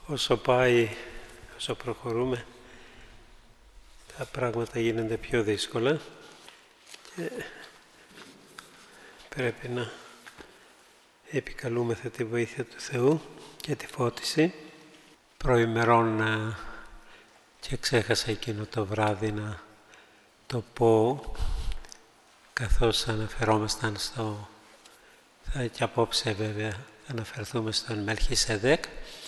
όσο προχωρούμε, τα πράγματα γίνονται πιο δύσκολα και πρέπει να επικαλούμεθα τη βοήθεια του Θεού και τη φώτιση. Προημερών και ξέχασα εκείνο το βράδυ να το πω, καθώς αναφερόμασταν και απόψε βέβαια θα αναφερθούμε στον Μελχισεδέκ,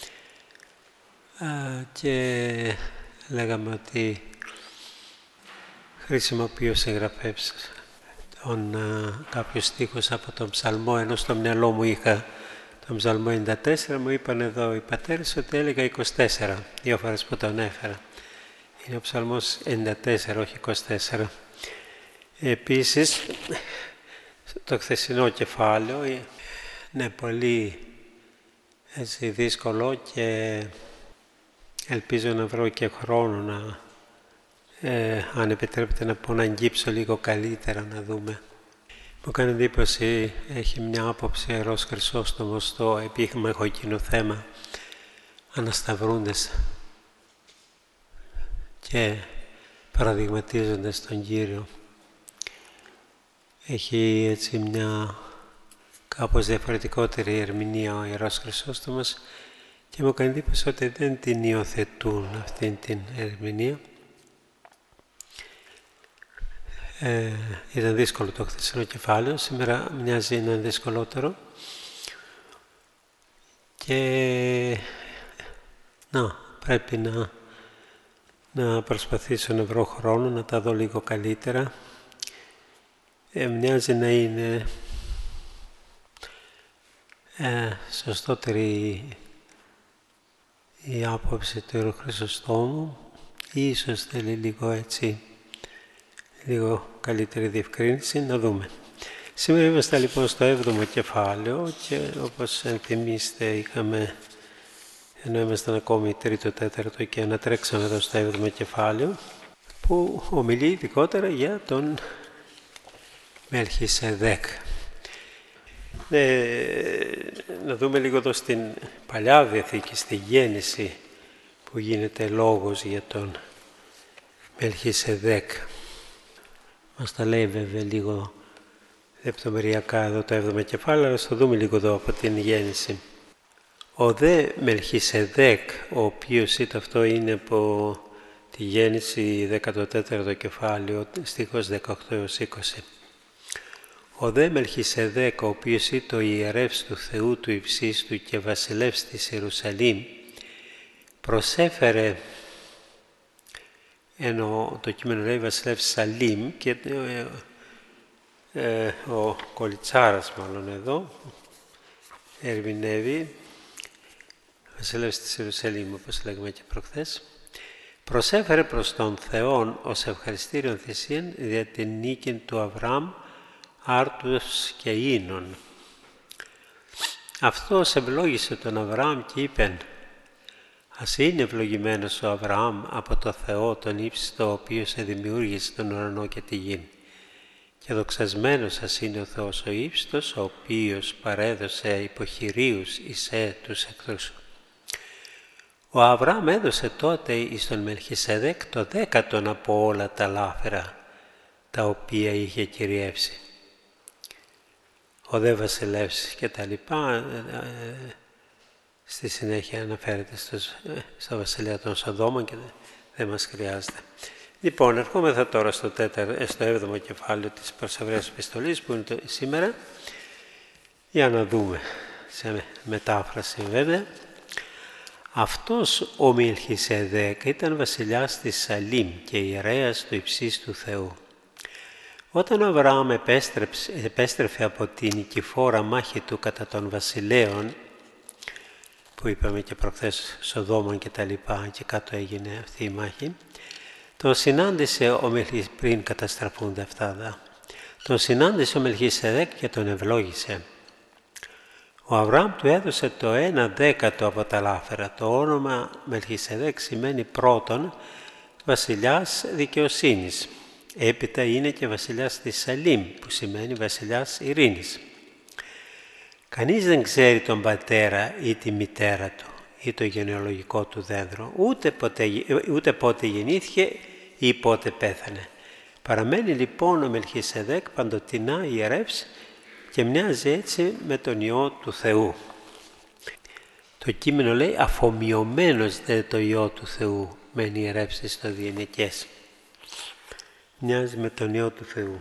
και λέγαμε ότι χρησιμοποιεί ο συγγραφέας κάποιους στίχους από τον Ψαλμό, ενώ στο μυαλό μου είχα τον Ψαλμό 94, μου είπαν εδώ οι πατέρες ότι έλεγα 24, δύο φορές που τον έφερα. Είναι ο Ψαλμός 94, όχι 24. Επίσης, το χθεσινό κεφάλαιο είναι πολύ έτσι, δύσκολο και ελπίζω να βρω και χρόνο αν επιτρέπετε να πω, να αγγίψω λίγο καλύτερα, να δούμε. Μου κάνει εντύπωση, έχει μια άποψη ο Ιερός Χρυσόστομος στο επίχημα εκείνο θέμα, ανασταυρούντες και παραδειγματίζοντας τον Κύριο. Έχει έτσι μια κάπως διαφορετικότερη ερμηνεία ο Ιερός Χρυσόστομος και μου κάνει εντύπωση ότι δεν την υιοθετούν αυτήν την ερμηνεία. Ήταν δύσκολο το χθεσινό κεφάλαιο, σήμερα μοιάζει να είναι δυσκολότερο και πρέπει να προσπαθήσω να βρω χρόνο, να τα δω λίγο καλύτερα. Μοιάζει να είναι σωστότερη η άποψη του Ιερού Χρυσοστόμου ή ίσως θέλει λίγο καλύτερη διευκρίνηση, να δούμε. Σήμερα είμαστε λοιπόν στο 7ο κεφάλαιο και όπως ενθυμίστε ενώ ήμασταν ακόμη 3ο, 4ο και ανατρέξαμε εδώ στο 7ο κεφάλαιο που ομιλεί ειδικότερα για τον Μελχισεδέκ. Να δούμε λίγο εδώ στην Παλιά Διαθήκη, στη Γέννηση, που γίνεται λόγος για τον Μελχισεδέκ. Μας τα λέει βέβαια λίγο λεπτομεριακά εδώ το 7ο κεφάλαιο, αλλά θα δούμε λίγο εδώ από την Γέννηση. Ο δε Μελχισεδέκ, ο οποίος αυτό είναι από τη Γέννηση 14ο κεφάλαιο, στίχος 18-20. Ο δε Μελχισεδέκ, ο οποίος ήταν ο ιερεύς του Θεού του υψίστου και βασιλεύς της Ιερουσαλήμ, προσέφερε, ενώ το κείμενο λέει βασιλεύς Σαλήμ και ο Κολιτσάρας μάλλον εδώ ερμηνεύει βασιλεύς της Ιερουσαλήμ, όπως λέγαμε και προχθές, προσέφερε προς τον Θεόν ως ευχαριστήριον θυσίαν δια την νίκη του Αβραάμ άρτους και ίνων. Αυτός ευλόγησε τον Αβραάμ και είπεν: «Ας είναι ευλογημένος ο Αβραάμ από το Θεό τον ύψιστο, ο οποίος δημιούργησε τον ουρανό και τη γη. Και δοξασμένος ας είναι ο Θεός ο ύψιστος, ο οποίος παρέδωσε υποχειρίους εις τους εχθρούς σου». Ο Αβραάμ έδωσε τότε εις τον Μελχισεδέκ το 10ο από όλα τα λάφερα, τα οποία είχε κυριεύσει. Ο δε βασιλεύς και τα λοιπά, στη συνέχεια αναφέρεται στο βασιλεία των Σοδόμων και δεν μας χρειάζεται. Λοιπόν, ερχόμεθα τώρα στο 7ο κεφάλαιο της προς Εβραίους επιστολής, που είναι σήμερα, για να δούμε, σε μετάφραση βέβαια. Αυτός ο Μελχισεδέκ ήταν βασιλιάς της Σαλήμ και ιερέας του υψίστου Θεού. Όταν ο Αβραάμ επέστρεφε από την νικηφόρα μάχη του κατά των βασιλέων, που είπαμε και προχθές Σοδόμων και τα λοιπά, και κάτω έγινε αυτή η μάχη, τον συνάντησε πριν καταστραφούνται αυτά, τον συνάντησε ο Μελχισεδέκ και τον ευλόγησε. Ο Αβραάμ του έδωσε το 1/10 από τα λάφερα. Το όνομα Μελχισεδέκ σημαίνει πρώτον βασιλιάς δικαιοσύνης. Έπειτα είναι και βασιλιάς της Σαλήμ, που σημαίνει βασιλιάς ειρήνης. Κανείς δεν ξέρει τον πατέρα ή τη μητέρα του. ή το γενεολογικό του δέντρο, ούτε πότε γεννήθηκε ή πότε πέθανε. Παραμένει λοιπόν ο Μελχισεδέκ παντοτινά ιερεύς και μοιάζει έτσι με τον Υιό του Θεού. Το κείμενο λέει αφομοιωμένος δε το Υιό του Θεού μεν ιερεύσει στο διενεκές. Μοιάζει με τον Υιό του Θεού.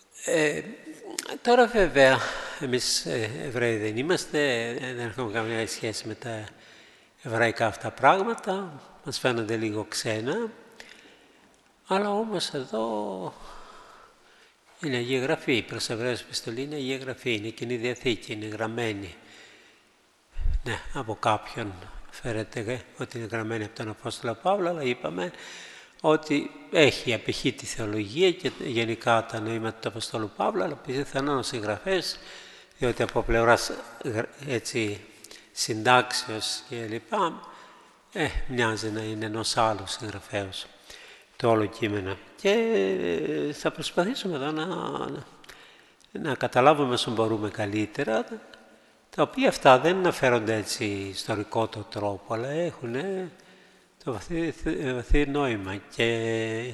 Τώρα βέβαια εμείς Εβραίοι δεν είμαστε, δεν έχουμε καμία σχέση με τα εβραϊκά αυτά πράγματα, μας φαίνονται λίγο ξένα, αλλά όμως εδώ είναι Αγία Γραφή, προς Εβραίους επιστολή είναι Αγία Γραφή, είναι Κοινή Διαθήκη, είναι γραμμένη. Ναι, από κάποιον φέρεται ότι είναι γραμμένη από τον Απόστολο Παύλο, αλλά είπαμε ότι απηχεί τη θεολογία και γενικά τα νοήματα του Αποστόλου Παύλου, αλλά πιθανόν συγγραφές, διότι από πλευράς έτσι συντάξεως και λοιπά, μοιάζει να είναι ενός άλλου συγγραφέως το όλο κείμενο. Και θα προσπαθήσουμε εδώ να καταλάβουμε όσο μπορούμε καλύτερα, τα οποία αυτά δεν αναφέρονται έτσι ιστορικό το τρόπο, αλλά έχουν το βαθύ νόημα και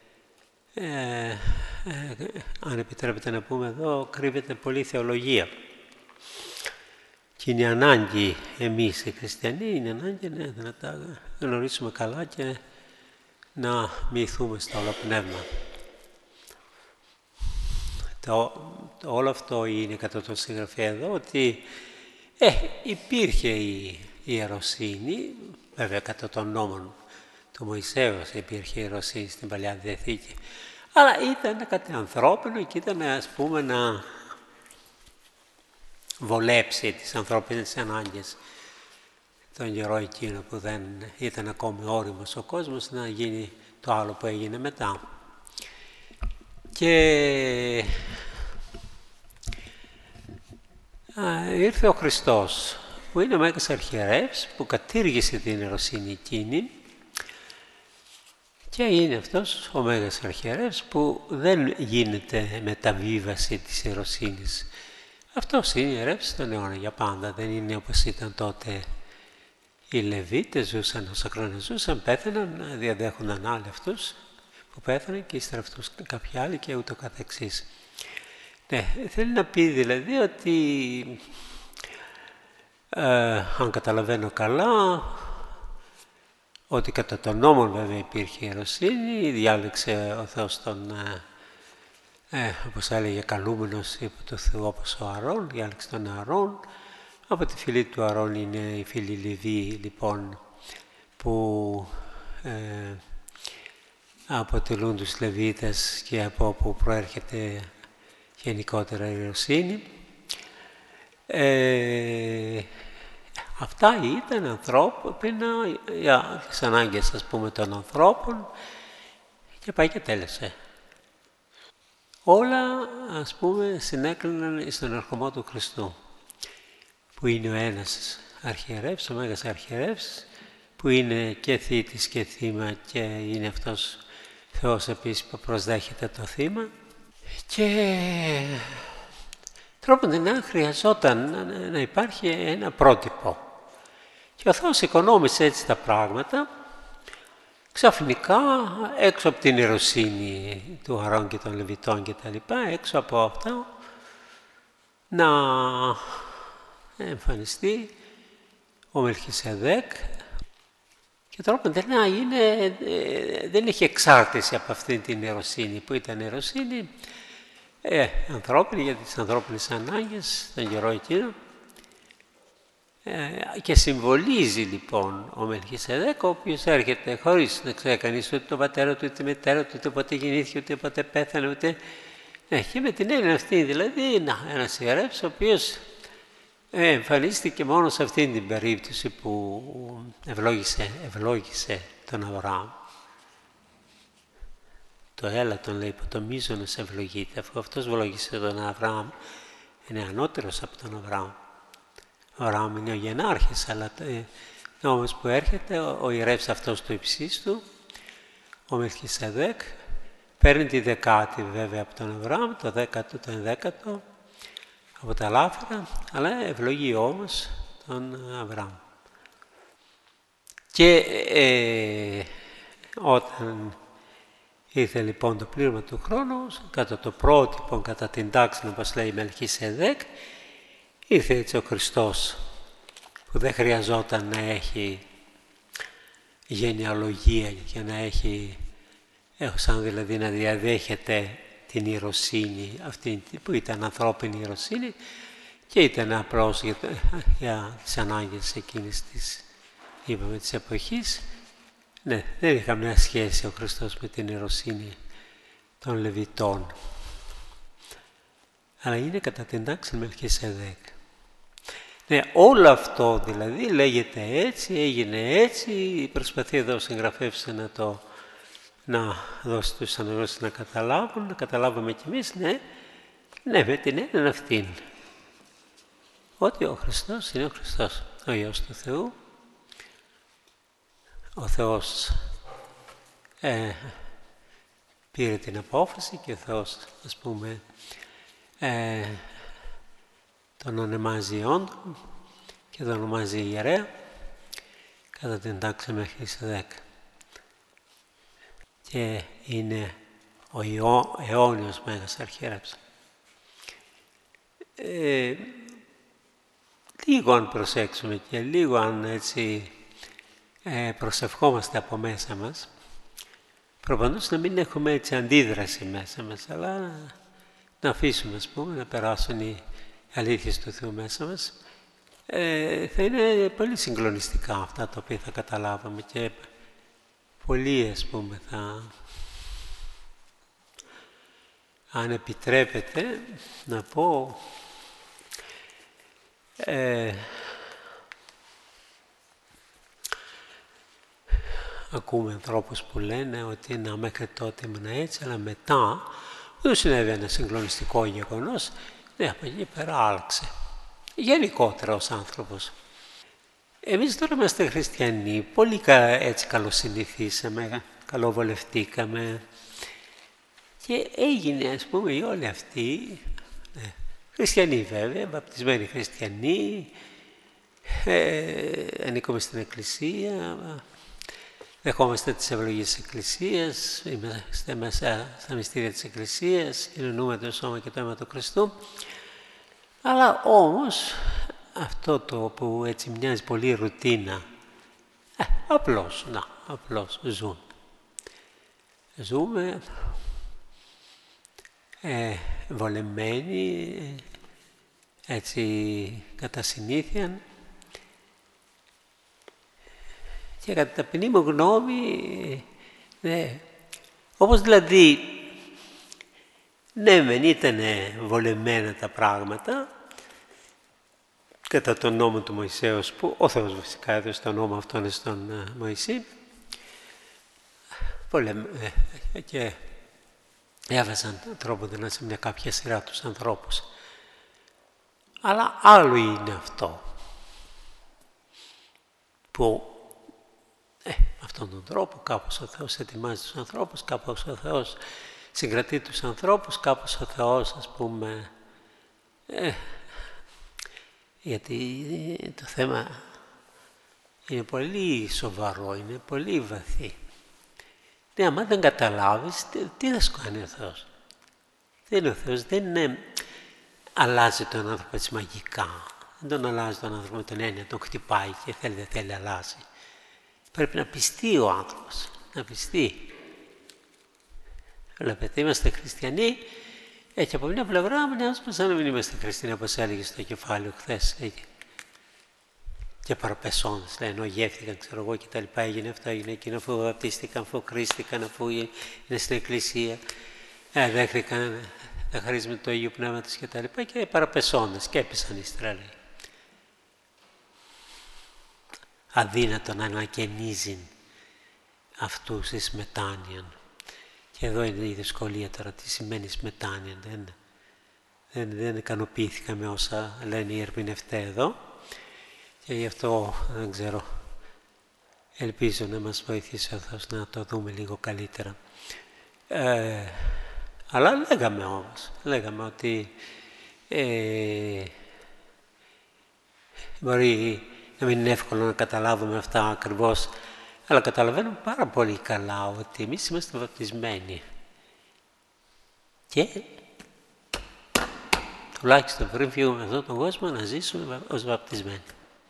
αν επιτρέπετε να πούμε εδώ, κρύβεται πολλή θεολογία. Και είναι ανάγκη εμείς οι χριστιανοί, είναι ανάγκη να τα γνωρίσουμε καλά και να μυηθούμε στο όλο πνεύμα. Όλο αυτό είναι κατά το συγγραφέα εδώ, ότι υπήρχε η ιεροσύνη, βέβαια κατά των νόμων του Μωυσέως υπήρχε η ιεροσύνη στην Παλιά Διαθήκη, αλλά ήταν κάτι ανθρώπινο και ήταν ας πούμε να βολέψει τις ανθρώπινες ανάγκες τον καιρό εκείνο που δεν ήταν ακόμη όριμος ο κόσμος να γίνει το άλλο που έγινε μετά. Και ήρθε ο Χριστός που είναι ο Μέγας Αρχιερεύς που κατήργησε την ιεροσύνη εκείνη και είναι αυτός ο Μέγας Αρχιερεύς που δεν γίνεται μεταβίβαση της ιεροσύνης. Αυτός είναι ιερεύς στον αιώνα για πάντα, δεν είναι όπως ήταν τότε οι Λεβίτες, ζούσαν όσα χρόνια ζούσαν, πέθαναν, διαδέχονταν άλλοι αυτούς που πέθαναν και ύστερα αυτούς κάποιοι άλλοι και ούτω καθεξής. Ναι, θέλει να πει δηλαδή ότι αν καταλαβαίνω καλά, ότι κατά τον νόμο βέβαια υπήρχε ιεροσύνη, διάλεξε ο Θεός τον, όπως έλεγε, καλούμενος υπό του Θεού όπως ο Αρών, διάλεξε τον Αρών. Από τη φυλή του Αρών είναι οι φίλοι Λεβί, λοιπόν, που αποτελούν τους Λεβίτες και από όπου προέρχεται γενικότερα η ιεροσύνη. Αυτά ήταν ανθρώπινα για τις ανάγκες, ας πούμε, των ανθρώπων και πάει και τέλεσε. Όλα, ας πούμε, συνέκλυναν στον ερχομό του Χριστού, που είναι ο ένας αρχιερεύς, ο Μέγας Αρχιερεύς, που είναι και θήτης και θύμα και είναι αυτός Θεός επίσης που προσδέχεται το θύμα. Και τρόπον χρειαζόταν να υπάρχει ένα πρότυπο. Και ο Θεός οικονόμησε έτσι τα πράγματα, ξαφνικά έξω από την ιεροσύνη του Αρών και των Λεβιτών και τα λοιπά, έξω από αυτό να εμφανιστεί ο Μελχισεδέκ και τρόπον δεν είχε εξάρτηση από αυτή την ιεροσύνη που ήταν ιεροσύνη ανθρώπινη για τις ανθρώπινες ανάγκες τον καιρό εκείνο και συμβολίζει λοιπόν ο Μελχισεδέκ, ο οποίος έρχεται χωρίς να ξέρει κανείς ούτε τον πατέρα του, ούτε τη μητέρα του, ούτε πότε γεννήθηκε, ούτε πότε πέθανε, ούτε... και με την έννοια αυτή δηλαδή, ένας ιερεύς ο οποίος εμφανίστηκε μόνο σε αυτήν την περίπτωση που ευλόγησε τον Αβραάμ. Το έλα τον λέει, που το μείζονος ευλογείται, αφού αυτός ευλόγησε τον Αβραάμ, είναι ανώτερος από τον Αβραάμ. Ο Αβραάμ είναι ο γενάρχης, αλλά όμως που έρχεται ο ιερεύς αυτός του υψίστου, ο Μελχισεδέκ, παίρνει τη δεκάτη βέβαια από τον Αβραάμ, το 10ο, το 11ο, από τα λάφυρα, αλλά ευλογεί όμως τον Αβραάμ. Και όταν ήρθε λοιπόν το πλήρωμα του χρόνου, κατά το πρότυπο, κατά την τάξη, όπως λέει η Μελχισεδέκ, ήρθε έτσι ο Χριστός, που δεν χρειαζόταν να έχει γενεαλογία για να έχει, σαν δηλαδή να διαδέχεται την ιεροσύνη, αυτή που ήταν ανθρώπινη ιεροσύνη, και ήταν απλώς για τις ανάγκες εκείνης της, είπαμε, της εποχής. Ναι, δεν είχε καμιά σχέση ο Χριστός με την ιεροσύνη των Λεβιτών. Αλλά είναι κατά την τάξη Μελχισεδέκ. Ναι, όλο αυτό δηλαδή λέγεται έτσι, έγινε έτσι, προσπαθεί εδώ ο συγγραφέας να δώσει τους αναγνώστες να καταλάβουν, να καταλάβουμε κι εμείς, ναι, με την έννοια αυτήν. Ότι ο Χριστός είναι ο Χριστός, ο Υιός του Θεού. Ο Θεός πήρε την απόφαση και ο Θεός, ας πούμε, τον ονομάζει όντων και τον ονομάζει ιερέα κατά την τάξη Μελχισεδέκ. Και είναι ο αιώνιος Μέγας Αρχιέρευσης. Λίγο αν προσέξουμε και λίγο αν έτσι προσευχόμαστε από μέσα μας, προπαντός να μην έχουμε έτσι αντίδραση μέσα μας, αλλά να αφήσουμε, ας πούμε, να περάσουν οι αλήθειες του Θεού μέσα μας, θα είναι πολύ συγκλονιστικά αυτά τα οποία θα καταλάβαμε και πολύ, ας πούμε, αν επιτρέπετε να πω, ακούμε ανθρώπους που λένε ότι να μέχρι τότε ήμουν έτσι, αλλά μετά δεν συνέβη ένα συγκλονιστικό γεγονός, ναι, από εκεί πέρα άλλαξε. Γενικότερα ως άνθρωπος. Εμείς τώρα είμαστε χριστιανοί, πολύ έτσι καλοσυνηθίσαμε, καλοβολευτήκαμε και έγινε, ας πούμε, οι όλοι αυτοί, χριστιανοί βέβαια, βαπτισμένοι χριστιανοί, ανήκουμε στην Εκκλησία, δεχόμαστε τις ευλογίες της Εκκλησίας, είμαστε μέσα στα μυστήρια της Εκκλησίας, κοινωνούμε το σώμα και το αίμα του Χριστού, αλλά όμως αυτό το που έτσι μοιάζει πολύ ρουτίνα, απλώς ζουν. Ζούμε βολεμένοι, έτσι κατά συνήθεια, και κατά ταπεινή μου γνώμη, ναι, όπως δηλαδή, ναι μεν ήταν βολεμένα τα πράγματα, κατά τον νόμο του Μωυσέως, που ο Θεός φυσικά έδωσε τον νόμο αυτόν στον Μωυσή, και έβαζαν τρόπο σε μια κάποια σειρά τους ανθρώπους. Αλλά άλλο είναι αυτό, που με αυτόν τον τρόπο κάπως ο Θεός ετοιμάζει τους ανθρώπους, κάπως ο Θεός συγκρατεί τους ανθρώπους, κάπως ο Θεός, ας πούμε, γιατί το θέμα είναι πολύ σοβαρό, είναι πολύ βαθύ. Ναι, άμα δεν καταλάβεις, τι θα σου κάνει ο Θεός. Ο Θεός δεν αλλάζει τον άνθρωπο έτσι μαγικά. Δεν τον αλλάζει τον άνθρωπο με την έννοια, τον χτυπάει και θέλει δεν θέλει αλλάζει. Πρέπει να πιστεί ο άνθρωπος, να πιστεί. Βλέπετε, είμαστε χριστιανοί, και από μια πλευρά μοιάζει σαν να μην είμαστε χριστιανοί, όπως έλεγε στο κεφάλαιο χθες. Και παραπεσόντες, ενώ γεύθηκαν, ξέρω εγώ, και τα λοιπά, έγινε αυτό, έγινε εκείνο, αφού βαπτίστηκαν, αφού κρίστηκαν, αφού είναι στην Εκκλησία, δέχτηκαν τα χαρίσματα του Αγίου Πνεύματος και τα λοιπά, και παραπεσόντες, και έπεσαν ύστερα, λέει. Αδύνατο να ανακαινίζει αυτούς εις μετάνοιαν. Και εδώ είναι η δυσκολία τώρα, τι σημαίνει μετάνοια. Δεν ικανοποιήθηκα με όσα λένε οι ερμηνευτές εδώ. Και γι' αυτό δεν ξέρω, ελπίζω να μας βοηθήσει ο Θεός να το δούμε λίγο καλύτερα. Αλλά λέγαμε ότι μπορεί να μην είναι εύκολο να καταλάβουμε αυτά ακριβώς, αλλά καταλαβαίνουμε πάρα πολύ καλά ότι εμείς είμαστε βαπτισμένοι. Και τουλάχιστον πριν φύγουμε αυτόν τον κόσμο να ζήσουμε ως βαπτισμένοι.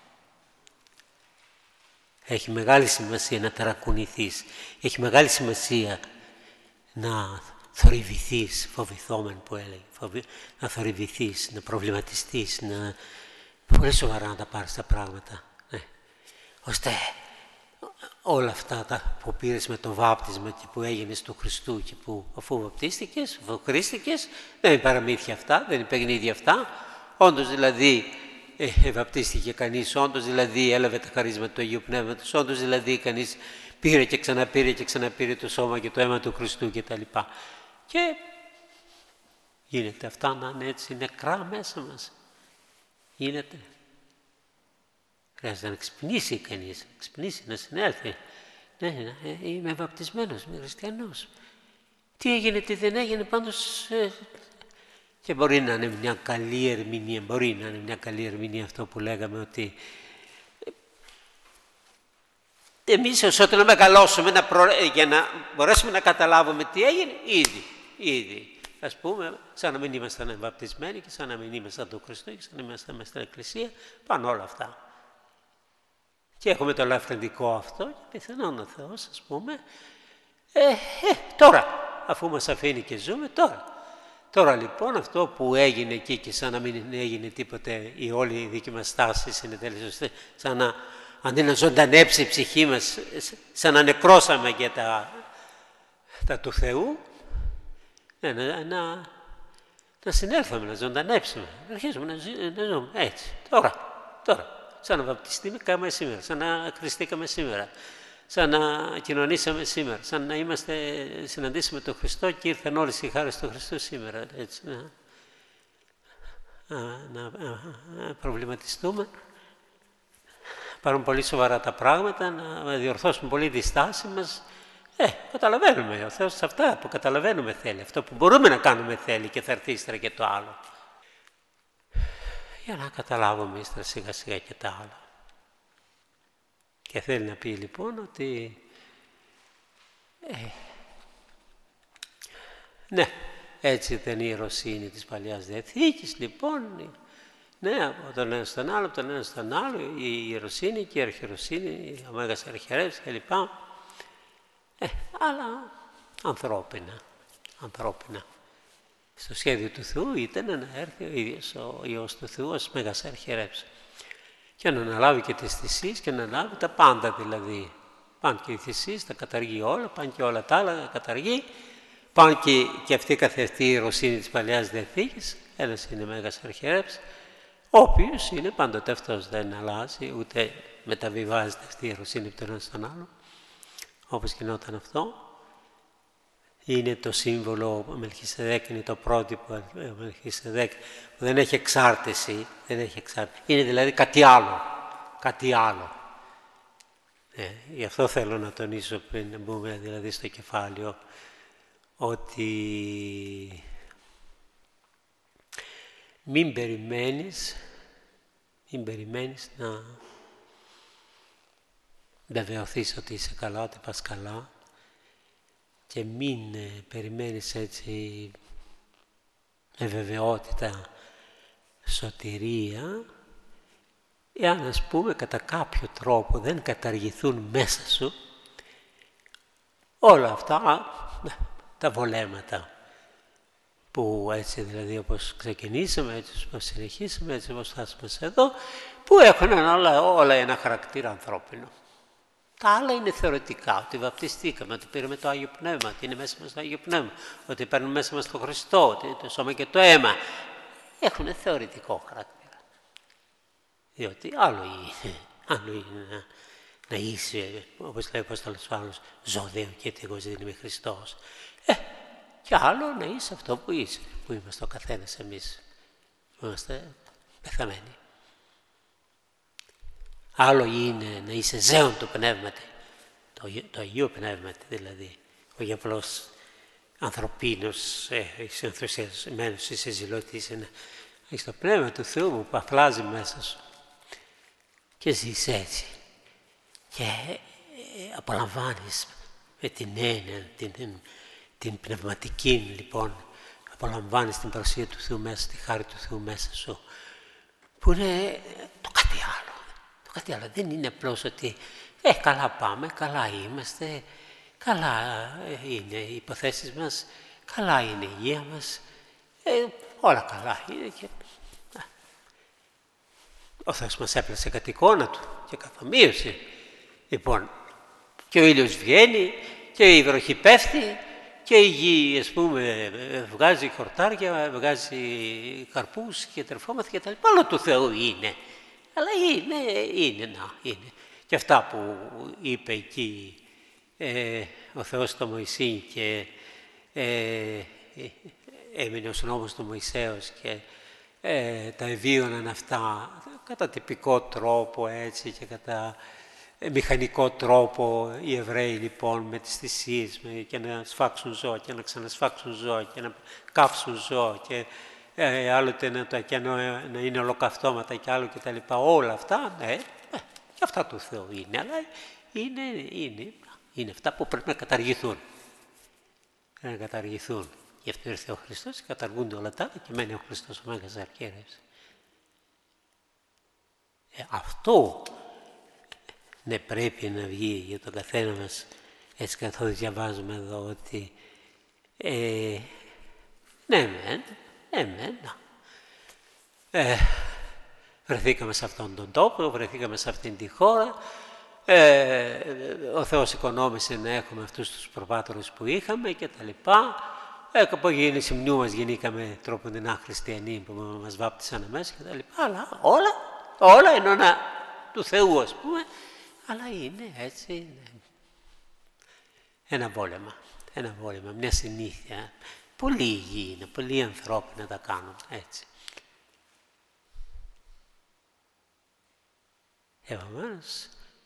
Έχει μεγάλη σημασία να ταρακουνηθείς. Έχει μεγάλη σημασία να θορυβηθείς, φοβηθόμεν που έλεγε. Να θορυβηθείς, να προβληματιστείς, να πολύ σοβαρά να τα πάρεις τα πράγματα. Ναι. Ώστε όλα αυτά που πήρες με το βάπτισμα και που έγινες του Χριστού και που αφού βαπτίστηκες, αφού χρήστηκες, δεν είναι παραμύθια αυτά, δεν είναι παιχνίδια αυτά. Όντως δηλαδή βαπτίστηκε κανείς, όντως δηλαδή έλαβε τα χαρίσματα του Αγίου Πνεύματος, όντως δηλαδή κανείς πήρε και ξαναπήρε και ξαναπήρε το σώμα και το αίμα του Χριστού κτλ. Και γίνεται αυτά να είναι έτσι νεκρά μέσα μας. Γίνεται. Χρειάζεται να ξυπνήσει κανείς, να ξυπνήσει, να συνέλθει. Ναι, είμαι βαπτισμένος, είμαι χριστιανός. Τι έγινε, τι δεν έγινε, πάντως... Και μπορεί να είναι μια καλή ερμηνεία, αυτό που λέγαμε ότι εμείς όσο να μεγαλώσουμε, για να μπορέσουμε να καταλάβουμε τι έγινε, ήδη. Ας πούμε, σαν να μην ήμασταν βαπτισμένοι και σαν να μην ήμασταν του Χριστού και σαν να ήμασταν μέσα στην Εκκλησία, πάνε όλα αυτά. Και έχουμε το ελαφρυντικό αυτό και πιθανόν ο Θεός, ας πούμε, τώρα, αφού μας αφήνει και ζούμε, Τώρα λοιπόν αυτό που έγινε εκεί και σαν να μην έγινε τίποτε, η όλη η δική μας στάση είναι τέλεια σωστή, σαν να αντί να ζωντανέψει η ψυχή μας, σαν να νεκρώσαμε για τα του Θεού, να συνέλθουμε, να ζωντανέψουμε, να αρχίσουμε να ζούμε έτσι, τώρα, σαν να βαπτιστήκαμε σήμερα, σαν να χρηστήκαμε σήμερα, σαν να κοινωνήσαμε σήμερα, σαν να συναντήσαμε τον Χριστό και ήρθαν όλες οι χάρες του Χριστού σήμερα. Έτσι, να προβληματιστούμε, πάρουμε πολύ σοβαρά τα πράγματα, να διορθώσουμε πολύ τη στάση μας. Καταλαβαίνουμε, ο Θεός αυτά που καταλαβαίνουμε θέλει, αυτό που μπορούμε να κάνουμε θέλει και θα έρθει ύστερα και το άλλο. Για να καταλάβουμε ύστερα σιγά σιγά και τα άλλα. Και θέλει να πει λοιπόν ότι ναι, έτσι ήταν η ιεροσύνη της Παλαιάς Διαθήκης, λοιπόν, ναι, από τον ένα στον άλλο, η ιεροσύνη και η αρχιεροσύνη, ο Μέγας Αρχιερεύς κλπ. Αλλά ανθρώπινα. Στο σχέδιο του Θεού ήταν να έρθει ο ίδιος ο Υιός του Θεού ως Μέγας Αρχιερεύς και να αναλάβει και τις θυσίες και να αναλάβει τα πάντα δηλαδή. Πάνε και οι θυσίες, τα καταργεί όλα, πάνε και όλα τα άλλα, τα καταργεί. Πάνε και αυτή καθεαυτή η ιεροσύνη της Παλαιάς Διαθήκης, ένας είναι Μέγας Αρχιερεύς, ο οποίος είναι πάντοτε αυτός, δεν αλλάζει, ούτε μεταβιβάζεται αυτή η ιεροσύνη από τον ένα στον άλλο, όπως γινόταν αυτό. Είναι το σύμβολο, ο Μελχισεδέκ είναι το πρότυπο, ο Μελχισεδέκ που δεν έχει εξάρτηση, είναι δηλαδή κάτι άλλο. Γι' αυτό θέλω να τονίσω πριν μπούμε δηλαδή στο κεφάλαιο, ότι μην περιμένεις να βεβαιωθείς ότι είσαι καλά, ότι πας καλά, και μην περιμένεις έτσι με βεβαιότητα σωτηρία, εάν ας πούμε κατά κάποιο τρόπο δεν καταργηθούν μέσα σου όλα αυτά τα βολέματα που έτσι δηλαδή όπως ξεκινήσαμε, έτσι όπως συνεχίσαμε, έτσι όπως φτάσαμε εδώ, που έχουν όλα ένα χαρακτήρα ανθρώπινο. Τα άλλα είναι θεωρητικά, ότι βαπτιστήκαμε, ότι πήραμε το Άγιο Πνεύμα, ότι είναι μέσα μας το Άγιο Πνεύμα, ότι παίρνουμε μέσα μας το Χριστό, ότι το σώμα και το αίμα. Έχουν θεωρητικό χαρακτήρα. Διότι άλλο είναι να είσαι, όπως λέει ο Απόστολος Παύλος, ζω δε και εγώ είμαι Χριστός. Και άλλο να είσαι αυτό που είσαι, που είμαστε ο καθένας εμείς, που είμαστε πεθαμένοι. Άλλο είναι να είσαι ζέον του πνεύματι, το Αγίο Πνεύματι δηλαδή, όχι απλώς ανθρωπίνος, είσαι ενθουσιασμένος, είσαι ζηλωτής, έχεις το Πνεύμα του Θεού που αφλάζει μέσα σου. και ζεις έτσι. Και απολαμβάνεις με την έννοια, την πνευματική λοιπόν, απολαμβάνεις την παρουσία του Θεού μέσα, τη χάρη του Θεού μέσα σου, που είναι το κάτι άλλο. Το κάτι άλλο δεν είναι απλώς ότι καλά πάμε, καλά είμαστε, καλά είναι οι υποθέσεις μας, καλά είναι η υγεία μας, όλα καλά είναι και ο Θεός μας έπλασε κατ' εικόνα Του και καθομοίωσε. Λοιπόν, και ο ήλιος βγαίνει και η βροχή πέφτει και η γη, ας πούμε, βγάζει χορτάρια, βγάζει καρπούς και τρεφόμαθα και τα λοιπά. Όλο του Θεού είναι. Αλλά είναι. Και αυτά που είπε εκεί ο Θεός στο Μωυσή και έμεινε ο νόμος του Μωυσέως και τα ευίωναν αυτά κατά τυπικό τρόπο έτσι και κατά μηχανικό τρόπο οι Εβραίοι λοιπόν με τις θυσίες και να σφάξουν ζώα και να ξανασφάξουν ζώα και να κάψουν ζώα και άλλοτε να είναι ολοκαυτώματα και άλλο και τα λοιπά. Όλα αυτά, και αυτά του Θεού είναι, αλλά είναι αυτά που πρέπει να καταργηθούν. Πρέπει να καταργηθούν. Γι' αυτό ήρθε ο Χριστός και καταργούνται όλα τα άλλα και μένει ο Χριστός ο Μέγας Αρχιερεύς. Αυτό πρέπει να βγει για τον καθένα μας, έτσι καθώς διαβάζουμε εδώ ότι βρεθήκαμε σε αυτόν τον τόπο, βρεθήκαμε σε αυτήν τη χώρα, ο Θεός οικονόμησε να έχουμε αυτούς τους προπάτορες που είχαμε και τα λοιπά. Από γεννησιμνιού μας γεννήκαμε τρόποντινά χριστιανοί που μας βάπτισαν αμέσως και τα λοιπά, αλλά όλα είναι του Θεού, ας πούμε, αλλά είναι έτσι, ένα βόλεμα, μια συνήθεια. Πολύ υγιή είναι, πολύ ανθρώπινα τα κάνουν έτσι. Επομένως,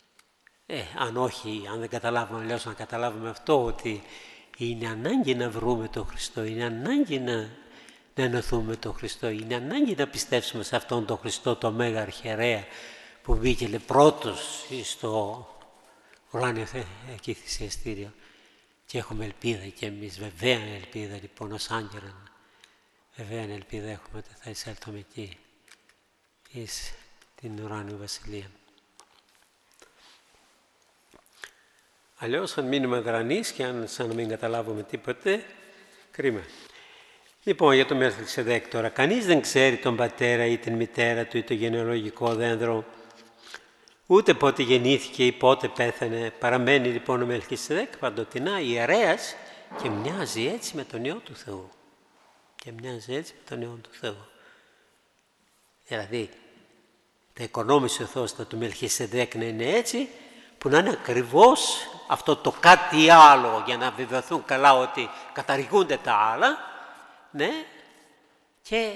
αν δεν καταλάβουμε αλλιώς, να καταλάβουμε αυτό, ότι είναι ανάγκη να βρούμε τον Χριστό, είναι ανάγκη να ενωθούμε με τον Χριστό, είναι ανάγκη να πιστέψουμε σε αυτόν τον Χριστό, το Μέγα Αρχιερέα, που μπήκε πρώτος στο ουράνιο εκεί θυσιαστήριο. Και έχουμε ελπίδα και εμείς, βεβαία ελπίδα λοιπόν ως άγγελων, βεβαία ελπίδα έχουμε ότι θα εισέλθουμε εκεί, εις την ουράνιο βασιλεία. Αλλιώς αν μείνουμε αδρανείς και σαν να μην καταλάβουμε τίποτε, κρίμα. Λοιπόν, για το Μελχισεδέκ τώρα, κανείς δεν ξέρει τον πατέρα ή την μητέρα του ή το γενεαλογικό δέντρο, ούτε πότε γεννήθηκε ή πότε πέθανε. Παραμένει λοιπόν ο Μελχισεδέκ παντοτινά ιερέας και μοιάζει έτσι με τον Υιό του Θεού. Δηλαδή, τα οικονόμησε ο Θεός του Μελχισεδέκ να είναι έτσι, που να είναι ακριβώς αυτό το κάτι άλλο, για να βεβαιωθούν καλά ότι καταργούνται τα άλλα, ναι, και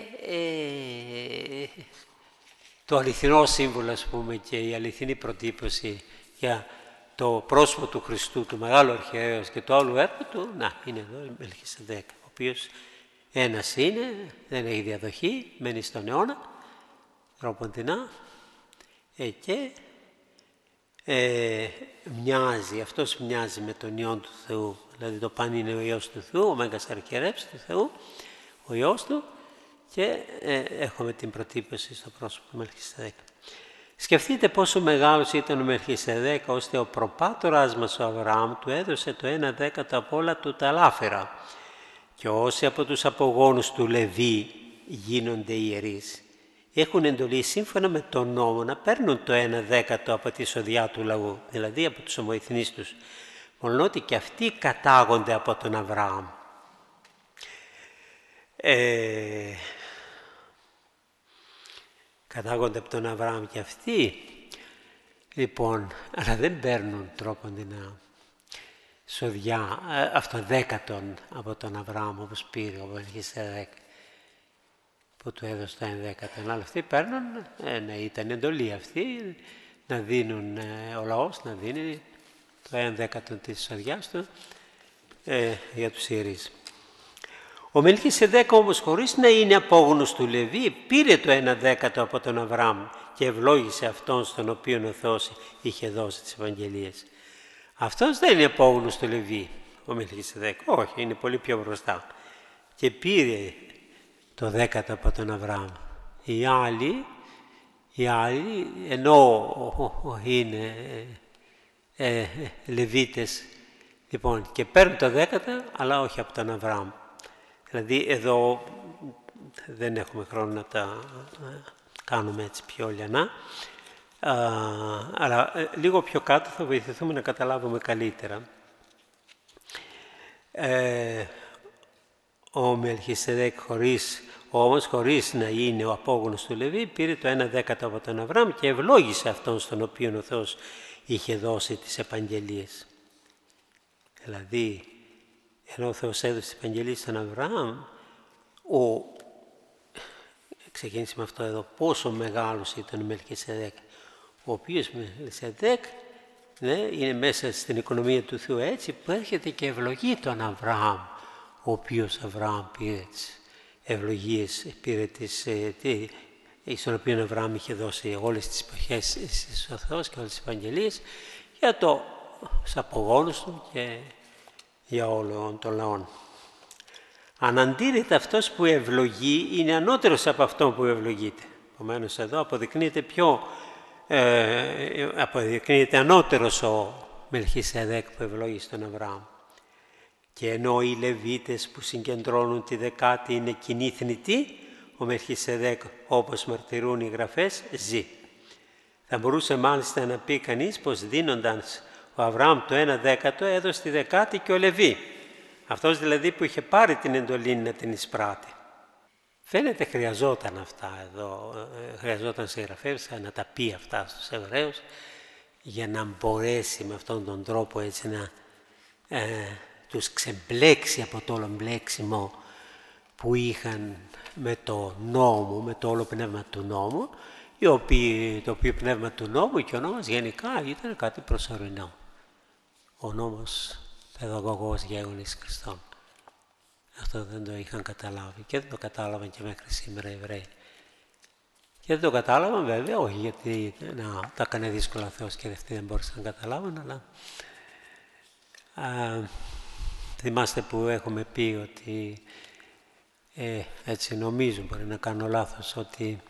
το αληθινό σύμβολο, ας πούμε, και η αληθινή προτύπωση για το πρόσωπο του Χριστού, του Μεγάλου Αρχιερέως και του άλλου έργου του, είναι εδώ η Μελχισεδέκ, ο οποίος ένας είναι, δεν έχει διαδοχή, μένει στον αιώνα, τρόποντινά, και αυτός μοιάζει με τον Υιόν του Θεού, δηλαδή το παν είναι ο Υιός του Θεού, ο Μέγας Αρχιερεύς του Θεού, ο Υιός του, και έχουμε την προτύπωση στο πρόσωπο του Μελχισεδέκ. Σκεφτείτε πόσο μεγάλος ήταν ο Μελχισεδέκ, ώστε ο προπάτορας μας ο Αβραάμ του έδωσε το 1/10 από όλα του τα λάφυρα. Και όσοι από τους απογόνους του Λεβί γίνονται ιερείς, έχουν εντολή σύμφωνα με τον νόμο να παίρνουν το 1/10 από τη εισοδιά του λαού, δηλαδή από τους ομοηθνείς τους, μολονότι και αυτοί κατάγονται από τον Αβραάμ. Κατάγονται από τον Αβραάμ και αυτοί, λοιπόν, αλλά δεν παίρνουν τρόποντινά εισοδιά αυτοδέκατον από τον Αβραάμ, όπως πήρε ο Μελχισεδέκ, που του έδωσε το 1/10. Αλλά αυτοί παίρνουν, ήταν εντολή αυτή, να δίνουν, ο λαός να δίνει το 1/10 της εισοδιάς του για τους ιερείς. Ο Μελχισεδέκ όμως, χωρίς να είναι απόγονος του Λεβί, πήρε το 1/10 από τον Αβραάμ και ευλόγησε αυτόν στον οποίο ο Θεός είχε δώσει τις Ευαγγελίες. Αυτός δεν είναι απόγονος του Λεβί, ο Μελχισεδέκ, όχι, είναι πολύ πιο μπροστά. Και πήρε το 10ο από τον Αβραάμ. Οι άλλοι ενώ είναι Λεβίτες, λοιπόν, και παίρνουν το 10ο, αλλά όχι από τον Αβραάμ. Δηλαδή εδώ δεν έχουμε χρόνο να τα κάνουμε έτσι πιο λιανά, αλλά λίγο πιο κάτω θα βοηθηθούμε να καταλάβουμε καλύτερα. Ο Μελχισεδέκ χωρίς να είναι ο απόγονος του Λεβί, πήρε το 1/10 από τον Αβραάμ και ευλόγησε αυτόν στον οποίο ο Θεός είχε δώσει τις επαγγελίες. Δηλαδή, ενώ ο Θεός έδωσε τις επαγγελίες στον Αβραάμ, ξεκίνησε με αυτό εδώ, πόσο μεγάλος ήταν ο Μελχισεδέκ, ο οποίος Μελχισεδέκ είναι μέσα στην οικονομία του Θεού έτσι που έρχεται και ευλογεί τον Αβραάμ, ο οποίος Αβραάμ πήρε τις ευλογίες, στον οποίο ο Αβραάμ είχε δώσει όλες τις εποχές ο Θεός και όλες τις επαγγελίες για τους απογόνους του και για όλων των λαών. Αναντήρητα αυτός που ευλογεί είναι ανώτερος από αυτόν που ευλογείται. Επομένως εδώ αποδεικνύεται ανώτερος ο Μελχισεδέκ που ευλόγησε τον Αβραάμ. Και ενώ οι Λεβίτες που συγκεντρώνουν τη 10η είναι κοινή θνητοί, ο Μελχισεδέκ, όπως μαρτυρούν οι γραφές, ζει. Θα μπορούσε μάλιστα να πει κανείς πως δίνοντας ο Αβραάμ το 1/10 έδωσε τη 10η και ο Λεβί. Αυτός δηλαδή που είχε πάρει την εντολή να την εισπράττει. Φαίνεται χρειαζόταν αυτά εδώ, χρειαζόταν συγγραφέας να τα πει αυτά στους Εβραίους για να μπορέσει με αυτόν τον τρόπο έτσι να τους ξεμπλέξει από το όλο μπλέξιμο που είχαν με το νόμο, με το όλο πνεύμα του νόμου, το οποίο πνεύμα του νόμου και ο νόμος γενικά ήταν κάτι προσωρινό. Ο νόμος παιδαγωγός γέγονης Χριστών. Αυτό δεν το είχαν καταλάβει και δεν το κατάλαβαν και μέχρι σήμερα οι Εβραίοι. Και δεν το κατάλαβαν βέβαια, όχι γιατί τα έκανε δύσκολα ο Θεός και αυτοί δεν μπορούσαν να καταλάβουν, αλλά θυμάστε που έχουμε πει ότι έτσι νομίζω, μπορεί να κάνω λάθος, ότι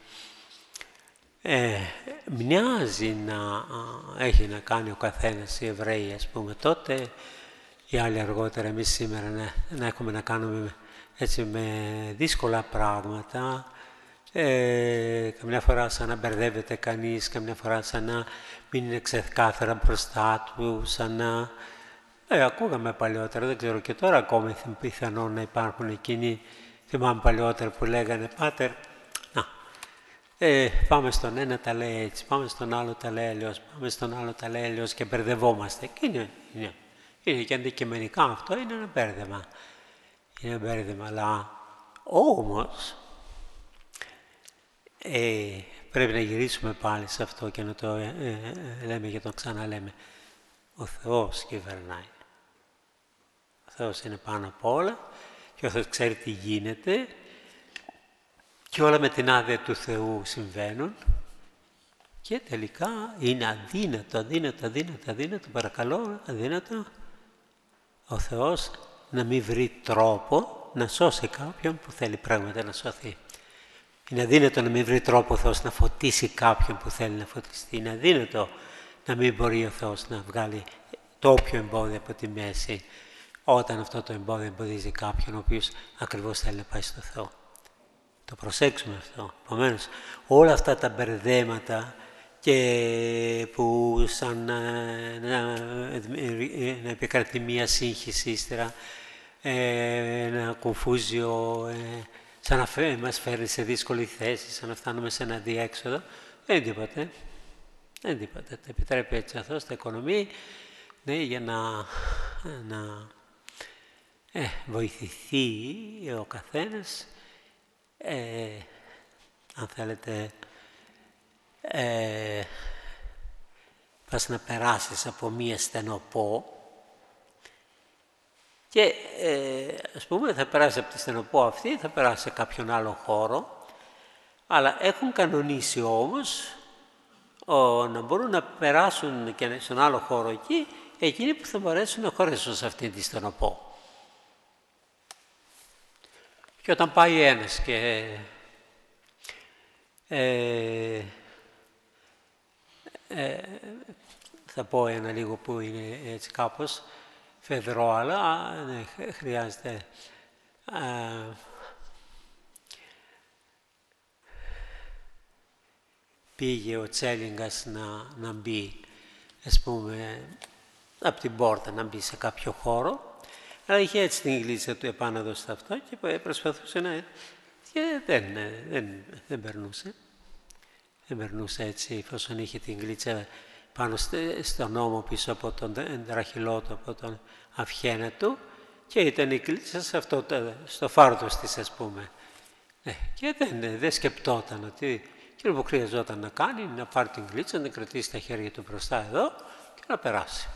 μοιάζει να έχει να κάνει ο καθένας, οι Εβραίοι ας πούμε τότε, οι άλλοι αργότερα, εμείς σήμερα να έχουμε να κάνουμε έτσι με δύσκολα πράγματα, καμιά φορά σαν να μπερδεύεται κανείς, καμιά φορά σαν να μην είναι ξεκάθαρα μπροστά του, σαν να... ακούγαμε παλιότερα, δεν ξέρω και τώρα ακόμη πιθανόν να υπάρχουν εκείνοι, θυμάμαι παλιότερα που λέγανε «Πάτερ, πάμε στον ένα τα λέει έτσι, πάμε στον άλλο τα λέει αλλιώς, πάμε στον άλλο τα λέει αλλιώς» και μπερδευόμαστε. Και είναι και αντικειμενικά αυτό, είναι ένα μπέρδεμα. Είναι ένα μπέρδεμα, αλλά όμως πρέπει να γυρίσουμε πάλι σε αυτό και να το λέμε και το ξαναλέμε. Ο Θεός κυβερνάει. Ο Θεός είναι πάνω απ' όλα και ο Θεός ξέρει τι γίνεται και όλα με την άδεια του Θεού συμβαίνουν και τελικά είναι αδύνατο, παρακαλώ, αδύνατο ο Θεός να μην βρει τρόπο να σώσει κάποιον που θέλει πράγματα να σωθεί. Είναι αδύνατο να μην βρει τρόπο ο Θεός να φωτίσει κάποιον που θέλει να φωτιστεί. Είναι αδύνατο να μην μπορεί ο Θεός να βγάλει το όποιο εμπόδιο από τη μέση όταν αυτό το εμπόδιο εμποδίζει κάποιον ο οποίος ακριβώς θέλει να πάει στο Θεό. Το προσέξουμε αυτό. Επομένως, όλα αυτά τα μπερδέματα και που σαν να επικρατεί μία σύγχυση ύστερα, ένα κομφούζιο, σαν να μας φέρνει σε δύσκολη θέση, σαν να φτάνουμε σε ένα διέξοδο, δεν τίποτε. Δεν τίποτε. Τα επιτρέπει έτσι αυτό στα οικονομία, για να βοηθηθεί ο καθένας, αν θέλετε, πας να περάσεις από μία στενοπό και ας πούμε θα περάσει από τη στενοπό αυτή, θα περάσει σε κάποιον άλλο χώρο, αλλά έχουν κανονίσει όμως να μπορούν να περάσουν και στον άλλο χώρο εκεί, εκείνοι που θα μπορέσουν να χωρέσουν σε αυτήν τη στενοπό. Και όταν πάει ένας και θα πω ένα λίγο που είναι έτσι κάπως φεδρό, αλλά χρειάζεται πήγε ο Τσέλιγκας να μπει, ας πούμε, από την πόρτα να μπει σε κάποιο χώρο, αλλά είχε έτσι την γλίτσα του επάνω εδώ στο αυτό και προσπαθούσε να... και δεν περνούσε. Δεν περνούσε έτσι, εφόσον είχε την γλίτσα πάνω στον ώμο πίσω από τον τραχυλό του, από τον αυχένα του, και ήταν η γλίτσα στο φάρδος της, ας πούμε. Και δεν σκεπτόταν ότι εκείνο που χρειαζόταν να κάνει είναι να πάρει την γλίτσα, να κρατήσει τα χέρια του μπροστά εδώ και να περάσει.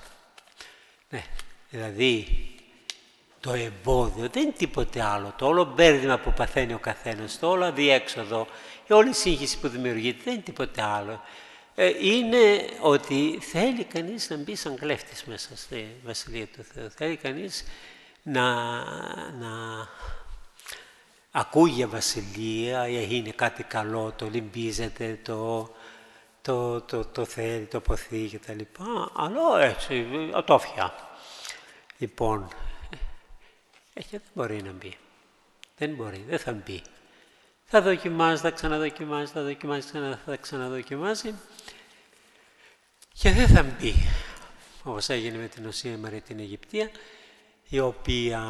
Δηλαδή το εμπόδιο δεν είναι τίποτε άλλο. Το όλο μπέρδημα που παθαίνει ο καθένας, το όλο αδιέξοδο, η όλη σύγχυση που δημιουργείται δεν είναι τίποτε άλλο. Είναι ότι θέλει κανείς να μπει σαν κλέφτης μέσα στη Βασιλεία του Θεού. Θέλει κανείς να ακούει για βασιλεία, είναι κάτι καλό, το λυμπίζεται, το θέλει, το ποθεί και τα λοιπά, αλλά έτσι, ατόφια. Λοιπόν, και δεν μπορεί να μπει. Δεν μπορεί, δεν θα μπει. Θα δοκιμάζει, θα ξαναδοκιμάζει, θα ξαναδοκιμάζει και δεν θα μπει. Όπως έγινε με την Οσία Μαρία την Αιγυπτία, η οποία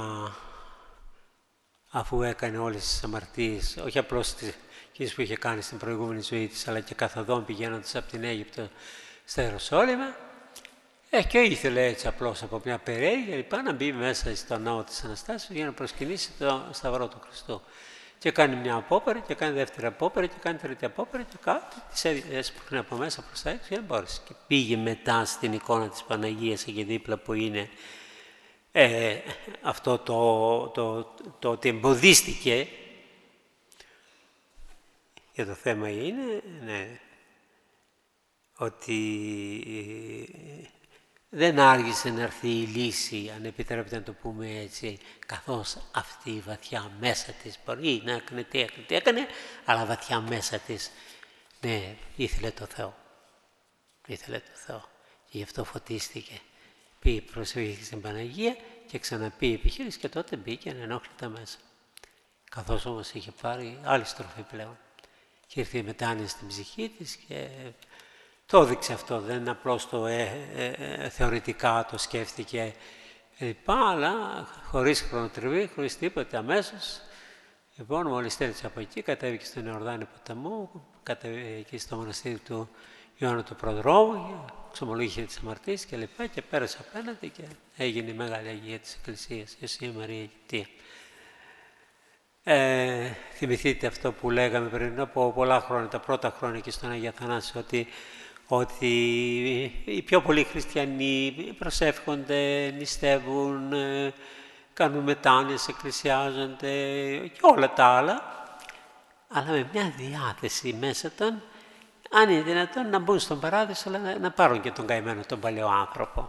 αφού έκανε όλες τις αμαρτίες, όχι απλώς εκείνες που είχε κάνει στην προηγούμενη ζωή της, αλλά και καθοδόν πηγαίνοντας από την Αίγυπτο στα Ιεροσόλυμα, και ήθελε έτσι απλώς από μια περιέργεια λοιπά να μπει μέσα στον ναό της Αναστάσεως για να προσκυνήσει το Σταυρό του Χριστού. Και κάνει μια απόπερα και κάνει δεύτερη απόπερα και κάνει τρίτη απόπερα και κάτι της έσπρωχνε από μέσα προς τα έξω και δεν μπόρεσε. Και πήγε μετά στην εικόνα της Παναγίας εκεί δίπλα που είναι αυτό το ότι εμποδίστηκε. Και το θέμα είναι ότι δεν άργησε να έρθει η λύση, αν επιτρέπετε να το πούμε έτσι, καθώς αυτή βαθιά μέσα της μπορεί να έκανε τι έκανε, αλλά βαθιά μέσα της, ήθελε το Θεό. Ήθελε το Θεό. Και γι' αυτό φωτίστηκε. Πήγε προσευχή στην Παναγία και ξαναπήγε η επιχείρηση και τότε μπήκε ανενόχλητα μέσα. Καθώς όμως είχε πάρει άλλη στροφή πλέον. Και ήρθε η μετάνοια στην ψυχή της και το έδειξε αυτό, δεν είναι απλώς το θεωρητικά το σκέφτηκε αλλά χωρίς χρονοτριβή, χωρίς τίποτα αμέσως. Λοιπόν, μόλις τέλειωσε από εκεί, κατέβηκε στον Ιορδάνη ποταμό, κατέβηκε εκεί στο μοναστήρι του Ιωάννου του Προδρόμου, ξομολογήθηκε τις αμαρτίες και λοιπά και πέρασε απέναντι και έγινε η Μεγάλη Αγία της Εκκλησίας, η Οσία Μαρία Αιγυπτία. Θυμηθείτε αυτό που λέγαμε πριν από πολλά χρόνια, τα πρώτα χρόνια και στον Αγία Θανάση, ότι οι πιο πολλοί χριστιανοί προσεύχονται, νηστεύουν, κάνουν μετάνοιες, εκκλησιάζονται και όλα τα άλλα, αλλά με μια διάθεση μέσα των, αν είναι δυνατόν, να μπουν στον παράδεισο, αλλά να πάρουν και τον καημένο τον παλαιό άνθρωπο.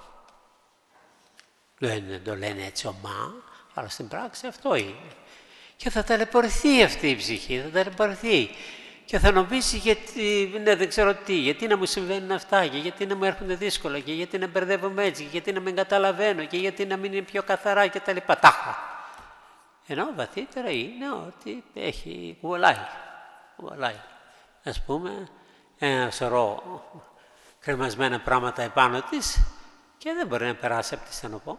Δεν το λένε έτσι ομά, αλλά στην πράξη αυτό είναι. Και θα ταλαιπωρηθεί αυτή η ψυχή, θα ταλαιπωρηθεί. Και θα νομίζει δεν ξέρω τι, γιατί να μου συμβαίνουν αυτά, και γιατί να μου έρχονται δύσκολα, και γιατί να μπερδεύομαι έτσι, και γιατί να μην καταλαβαίνω, και γιατί να μην είναι πιο καθαρά κτλ. Τάχα. Ενώ βαθύτερα είναι ότι έχει κουβαλάει. Ας πούμε, ένα σωρό κρεμασμένα πράγματα επάνω της και δεν μπορεί να περάσει από τη στενοπό.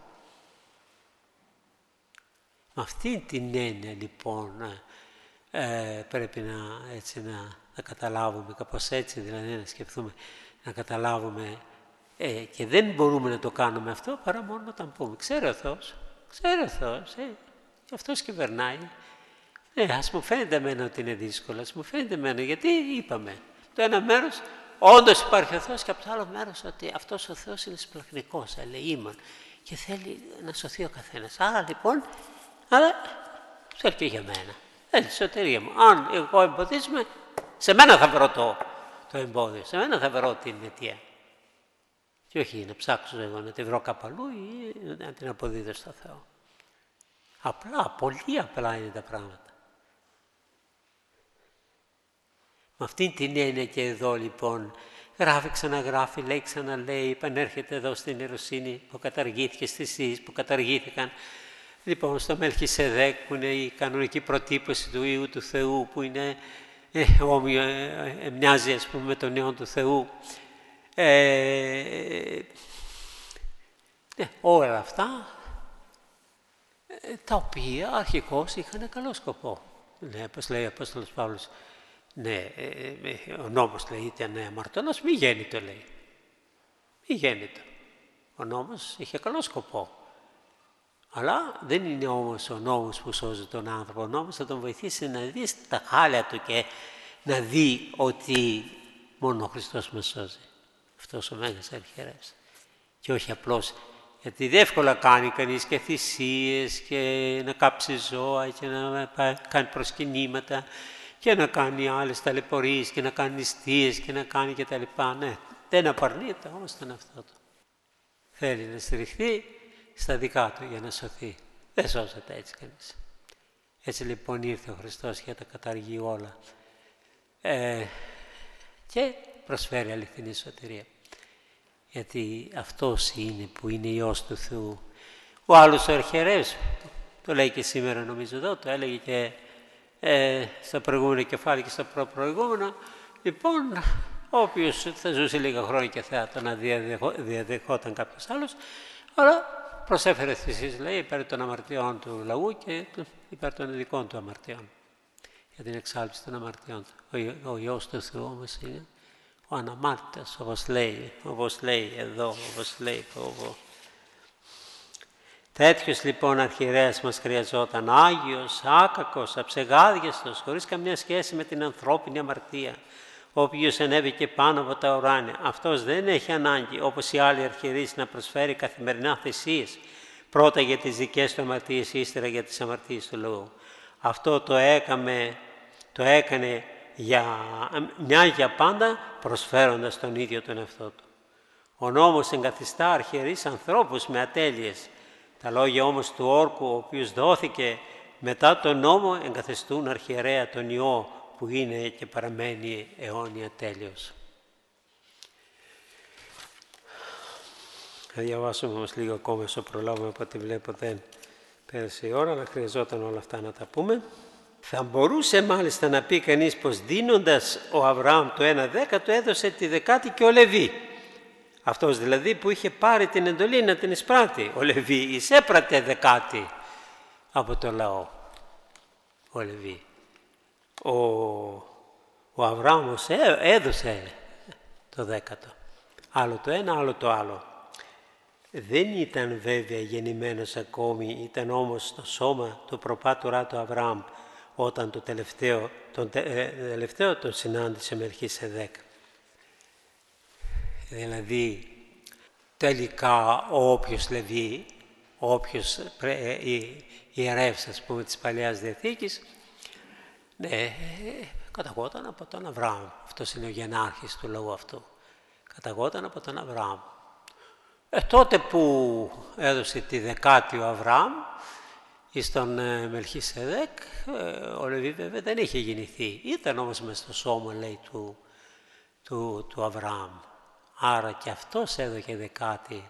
Με αυτή την έννοια λοιπόν πρέπει να καταλάβουμε κάπως έτσι, δηλαδή να σκεφτούμε, να καταλάβουμε και δεν μπορούμε να το κάνουμε αυτό παρά μόνο όταν πούμε ξέρει ο Θεός, και αυτός κυβερνάει. Ας μου φαίνεται εμένα ότι είναι δύσκολο, ας μου φαίνεται εμένα, γιατί είπαμε το ένα μέρος όντως υπάρχει ο Θεός και από το άλλο μέρος ότι αυτός ο Θεός είναι σπλαχνικός, ελεήμων και θέλει να σωθεί ο καθένας. Άρα λοιπόν, θέλει και για μένα. Θέλει τη σωτηρία μου. Αν εγώ εμποδίσουμε, σε μένα θα βρω το το εμπόδιο. Σε μένα θα βρω την αιτία. Και όχι να ψάξω εγώ να τη βρω κάπου αλλού ή να την αποδίδω στο Θεό. Απλά, πολύ απλά είναι τα πράγματα. Με αυτήν την έννοια και εδώ λοιπόν γράφει, ξαναγράφει, λέει, ξαναλέει, επανέρχεται εδώ στην ιεροσύνη που καταργήθηκε στις ΙΣ, που καταργήθηκαν. Λοιπόν, στο Μελχισεδέκ που είναι η κανονική προτύπωση του Υιού του Θεού, που είναι μοιάζει ας πούμε με τον Υιό του Θεού. Όλα αυτά τα οποία αρχικώς είχαν καλό σκοπό. Ναι, όπως λέει ο Απόστολος Παύλος, ναι, ο νόμος λέει ήταν αμαρτωλός, μη γέννητο λέει. Μη γέννητο. Ο νόμος είχε καλό σκοπό. Αλλά δεν είναι όμως ο νόμος που σώζει τον άνθρωπο. Ο νόμος θα τον βοηθήσει να δει τα χάλια του και να δει ότι μόνο ο Χριστός μας σώζει. Αυτός ο Μέγας Αρχιερεύς. Και όχι απλώς, γιατί εύκολα κάνει κανείς και θυσίες και να κάψει ζώα και να κάνει προσκυνήματα και να κάνει άλλες ταλαιπωρίες και να κάνει νηστείες και να κάνει και τα λοιπά. Ναι, δεν απαρνείται όμως τον εαυτό του. Θέλει να στηριχθεί στα δικά του για να σωθεί. Δεν σώζεται έτσι κανείς. Έτσι λοιπόν ήρθε ο Χριστός για τα καταργεί όλα και προσφέρει αληθινή σωτηρία. Γιατί αυτός είναι που είναι Υιός του Θεού. Ο άλλος ο αρχιερεύς, το λέει και σήμερα νομίζω εδώ, το έλεγε και στα προηγούμενα κεφάλαια και στα προηγούμενα. Λοιπόν, όποιος θα ζούσε λίγα χρόνια και θα τον διαδεχόταν κάποιος άλλος, αλλά προσέφερε θυσίες, λέει, υπέρ των αμαρτιών του λαού και υπέρ των δικών του αμαρτιών. Για την εξάλειψη των αμαρτιών του. Ο Υιός του Θεού όμως είναι ο αναμάρτητος, όπως λέει εδώ, όπως λέει εδώ. Τέτοιος λοιπόν αρχιερέας μας χρειαζόταν, άγιος, άκακος, αψεγάδιαστος, χωρίς καμιά σχέση με την ανθρώπινη αμαρτία, ο οποίος ανέβηκε πάνω από τα ουράνια. Αυτός δεν έχει ανάγκη, όπως οι άλλοι αρχιερείς, να προσφέρει καθημερινά θυσίες, πρώτα για τις δικές του αμαρτίες, ύστερα για τις αμαρτίες του λαού. Αυτό το έκανε για πάντα, προσφέροντας τον ίδιο τον εαυτό του. Ο νόμος εγκαθιστά αρχιερείς ανθρώπους με ατέλειες. Τα λόγια όμως του όρκου, ο οποίος δόθηκε μετά τον νόμο, εγκαθιστούν αρχιερέα τον Υιό, που είναι και παραμένει αιώνια τέλειος. Θα διαβάσουμε όμως λίγο ακόμα όσο προλάβουμε, από ό,τι βλέπω δεν πέρασε η ώρα, αλλά χρειαζόταν όλα αυτά να τα πούμε. Θα μπορούσε μάλιστα να πει κανείς πως δίνοντας ο Αβραάμ το 1/10 έδωσε τη δεκάτη και ο Λεβί. Αυτός δηλαδή που είχε πάρει την εντολή να την εισπράττει. Ο Λεβί εισέπρατε δεκάτη από το λαό. Ο Λεβί. Ο Αβραάμ έδωσε το 10ο. Άλλο το ένα, άλλο το άλλο. Δεν ήταν βέβαια γεννημένος ακόμη, ήταν όμως στο σώμα του προπάτορά του Αβραάμ, όταν τον τελευταίο τον συνάντησε Μελχισεδέκ. Δηλαδή, τελικά όποιος Λεβί, όποιος ιερεύς, ας πούμε, της Παλαιάς Διαθήκης, καταγόταν από τον Αβραάμ. Αυτός είναι ο γενάρχης του λαού αυτού. Καταγόταν από τον Αβραάμ. Τότε που έδωσε τη δεκάτη ο Αβραάμ στον Μελχισεδέκ, ο Λεβί βέβαια δεν είχε γεννηθεί. Ήταν όμως μες στο σώμα, λέει, του Αβραάμ. Άρα και αυτός έδωκε δεκάτη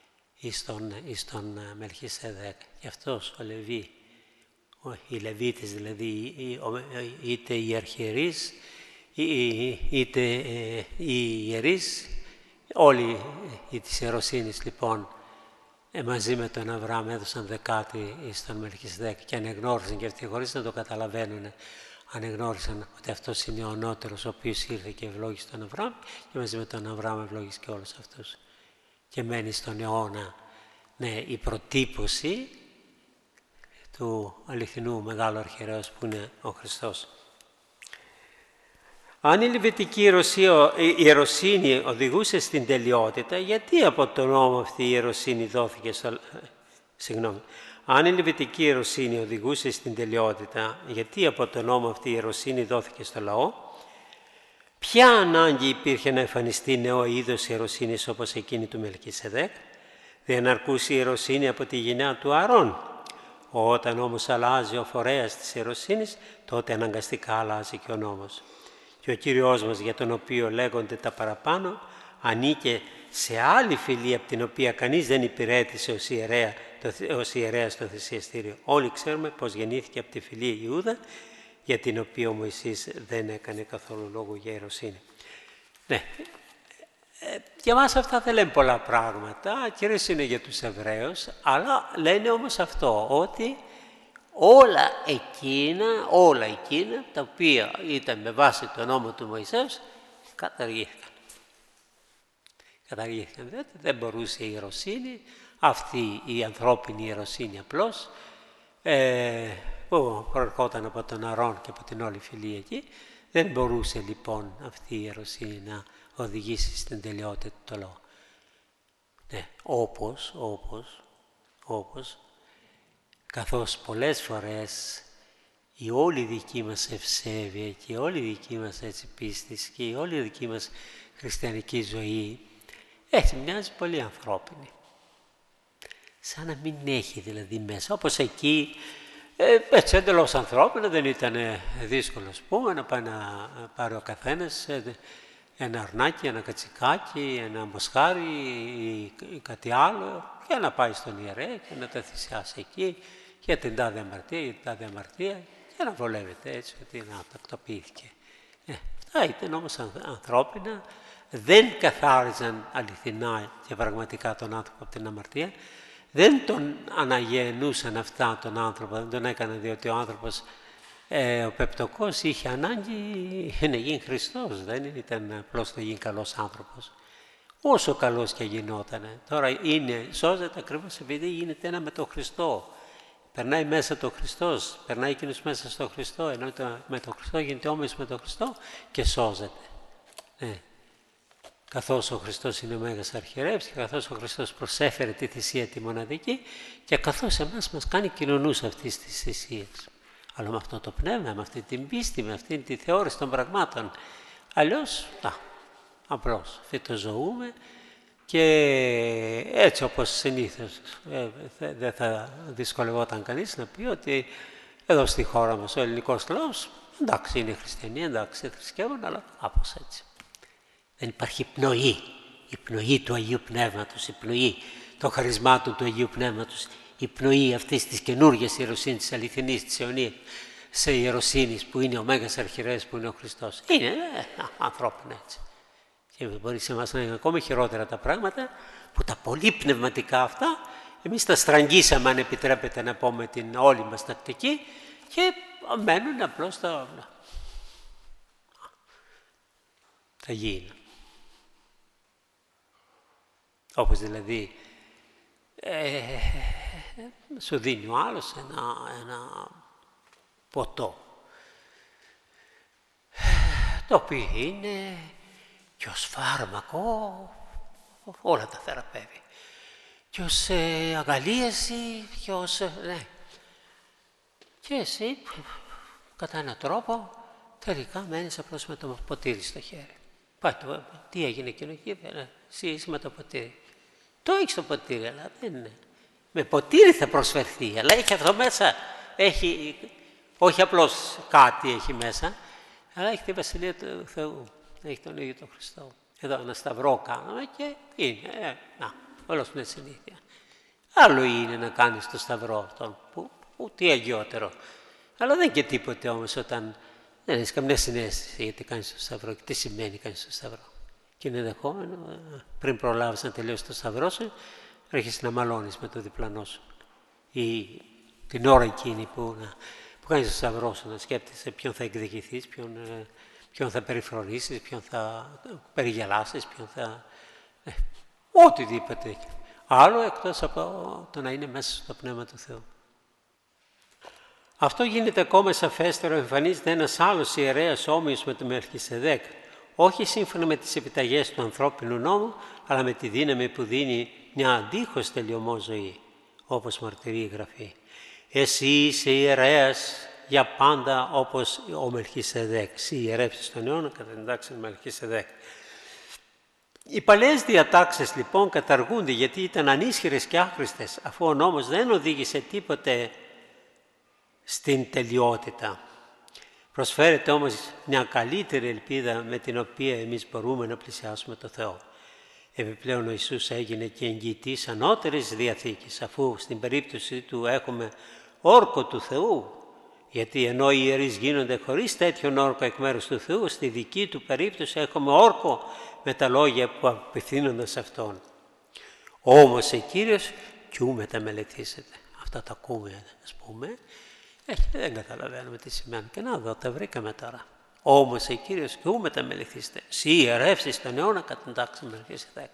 στον Μελχισεδέκ. Και αυτός ο Λεβί, οι Λεβίτες δηλαδή, είτε οι αρχιερείς, είτε οι ιερείς, όλοι οι της ιεροσύνης λοιπόν, μαζί με τον Αβραάμ έδωσαν δεκάτη στον Μελχισεδέκ και ανεγνώρισαν και αυτοί, χωρίς να το καταλαβαίνουν, ανεγνώρισαν ότι αυτός είναι ο ανώτερος, ο οποίος ήρθε και ευλόγησε τον Αβραάμ και μαζί με τον Αβραάμ ευλόγησε και όλους αυτούς. Και μένει στον αιώνα, η προτύπωση του αληθινού μεγάλου αρχιερέως που είναι ο Χριστός. Αν η Λεβιτική ιεροσύνη οδηγούσε στην τελειότητα, γιατί από τον νόμο αυτή η ιεροσύνη δόθηκε Αν η Λεβιτική ιεροσύνη οδηγούσε στην τελειότητα, γιατί από τον νόμο αυτή η ιεροσύνη δόθηκε στο λαό? Ποια ανάγκη υπήρχε να εμφανιστεί νέο είδος ιεροσύνης όπως εκείνη του Μελκισεδέκ? Δεν αρκούσε η ιεροσύνη από τη γενιά του Αρών. Όταν όμως αλλάζει ο φορέας της ιεροσύνης, τότε αναγκαστικά αλλάζει και ο νόμος. Και ο Κύριος μας, για τον οποίο λέγονται τα παραπάνω, ανήκε σε άλλη φυλή από την οποία κανείς δεν υπηρέτησε ως ιερέας στο θυσιαστήριο. Όλοι ξέρουμε πως γεννήθηκε από τη φυλή Ιούδα, για την οποία ο Μωυσής δεν έκανε καθόλου λόγο για ιεροσύνη. Ναι, για μας αυτά δεν λένε πολλά πράγματα, κυρίως είναι για τους Εβραίους, αλλά λένε όμως αυτό, ότι όλα εκείνα τα οποία ήταν με βάση τον νόμο του Μωυσέως καταργήθηκαν. Διότι δεν μπορούσε η ιεροσύνη, αυτή η ανθρώπινη ιεροσύνη απλώς, που προερχόταν από τον Αρών και από την όλη φυλή εκεί, δεν μπορούσε λοιπόν αυτή η ιεροσύνη να οδηγήσει στην τελειότητα του το λόγο. Ναι, όπως καθώς πολλές φορές η όλη δική μας ευσέβεια και η όλη δική μας πίστη και η όλη δική μας χριστιανική ζωή έτσι μοιάζει πολύ ανθρώπινη. Σαν να μην έχει δηλαδή μέσα, όπως εκεί, έτσι εντελώς ανθρώπινο, δεν ήταν δύσκολο ας πούμε να πάει να πάρει ο καθένας ένα αρνάκι, ένα κατσικάκι, ένα μοσχάρι ή κάτι άλλο και να πάει στον ιερέα και να τα θυσιάσει εκεί για την τάδε αμαρτία και να βολεύεται έτσι ότι να τακτοποιήθηκε. Αυτά ήταν όμως ανθρώπινα, δεν καθάριζαν αληθινά και πραγματικά τον άνθρωπο από την αμαρτία, δεν τον αναγεννούσαν αυτά τον άνθρωπο, δεν τον έκαναν διότι ο άνθρωπος ο Πεπτωκός είχε ανάγκη να γίνει Χριστός, δεν ήταν απλώς να γίνει καλός άνθρωπος. Όσο καλός και γινότανε. Τώρα σώζεται ακριβώς επειδή γίνεται ένα με τον Χριστό. Περνάει μέσα το Χριστός, περνάει εκείνος μέσα στο Χριστό, ενώ με τον Χριστό γίνεται όμοιος με τον Χριστό και σώζεται. Καθώς ο Χριστός είναι ο Μέγας Αρχιερεύς και καθώς ο Χριστός προσέφερε τη θυσία τη μοναδική και καθώς εμάς μας κάνει κοινωνούς αυτής της θυσίας. Αλλά με αυτό το πνεύμα, με αυτή την πίστη, με αυτή τη θεώρηση των πραγμάτων. Αλλιώς, απλώς φυτοζωούμε και έτσι όπως συνήθως δεν θα δυσκολευόταν κανείς να πει ότι εδώ στη χώρα μας ο ελληνικός λαός, εντάξει είναι χριστιανοί, εντάξει θρησκεύουν, αλλά κάπως έτσι. Δεν υπάρχει πνοή, η πνοή του Αγίου Πνεύματος, η πνοή των χαρισμάτων του Αγίου Πνεύματος, η πνοή αυτής της καινούργιας ιεροσύνης, της αληθινής, της αιωνίας σε ιεροσύνης που είναι ο Μέγας Αρχιερέας που είναι ο Χριστός. Είναι ανθρώπινα έτσι. Και μπορεί σε εμάς να είναι ακόμη χειρότερα τα πράγματα που τα πολύ πνευματικά αυτά εμείς τα στραγγίσαμε, αν επιτρέπετε να πω, με την όλη μας τακτική και μένουν απλώς τα γήινα. Όπως δηλαδή σου δίνει ο άλλος ένα ποτό το οποίο είναι και ως φάρμακο όλα τα θεραπεύει και ως αγαλίαση και ως και εσύ κατά έναν τρόπο τελικά μένεις απλώς με το ποτήρι στο χέρι. Τι έγινε εκείνο εκεί, εσύ είσαι με το ποτήρι. Το έχεις το ποτήρι, αλλά δεν είναι. Με ποτήρι θα προσφερθεί, αλλά έχει αυτό μέσα. Όχι απλώς κάτι έχει μέσα, αλλά έχει τη Βασιλεία του Θεού. Έχει τον ίδιο τον Χριστό. Εδώ ένα σταυρό κάναμε και είναι. Όλος είναι συνήθεια. Άλλο είναι να κάνεις το σταυρό αυτόν, που τι αγιότερο. Αλλά δεν και τίποτε όμως όταν δεν έχεις καμιά συναίσθηση γιατί κάνεις το σταυρό και τι σημαίνει κάνεις το σταυρό. Και είναι δεχόμενο, πριν προλάβεις να τελειώσεις το σταυρό σου, έρχεσαι να μαλώνεις με το διπλανό σου. Ή την ώρα εκείνη που κάνεις το σταυρό σου, να σκέπτεσαι ποιον θα εκδικηθείς, ποιον θα περιφρονήσεις, ποιον θα περιγελάσεις, ποιον θα... οτιδήποτε. Άλλο εκτός από το να είναι μέσα στο Πνεύμα του Θεού. Αυτό γίνεται ακόμα σαφέστερο, εμφανίζεται ένας άλλος ιερέας όμοιος με τον Μελχισεδέκ, όχι σύμφωνα με τις επιταγές του ανθρώπινου νόμου, αλλά με τη δύναμη που δίνει μια αντίχως τελειωμό ζωή, όπως μαρτυρεί η Γραφή. Εσύ είσαι ιερέας για πάντα όπως ο Μελχισεδέκ. Σύ ιερεύσεις τον αιώνα κατά την τάξη του Μελχισεδέκ. Οι παλαιές διατάξεις λοιπόν καταργούνται γιατί ήταν ανίσχυρες και άχρηστες, αφού ο νόμος δεν οδήγησε τίποτε στην τελειότητα. Προσφέρεται όμως μια καλύτερη ελπίδα με την οποία εμείς μπορούμε να πλησιάσουμε το Θεό. Επιπλέον ο Ιησούς έγινε και εγγυητής ανώτερης διαθήκης, αφού στην περίπτωση του έχουμε όρκο του Θεού, γιατί ενώ οι ιερείς γίνονται χωρίς τέτοιον όρκο εκ μέρους του Θεού, στη δική του περίπτωση έχουμε όρκο με τα λόγια που απευθύνονται σε Αυτόν. Όμως ο Κύριος κι ου μεταμελετήσετε. Αυτά τα ακούμε, ας πούμε, δεν καταλαβαίνουμε τι σημαίνει. Και να δω, τα βρήκαμε τώρα. Όμως ο Κύριος κι ου μεταμελετήσετε. Σύ ιερεύσεις τον αιώνα κατά την τάξη του Μελχισεδέκ.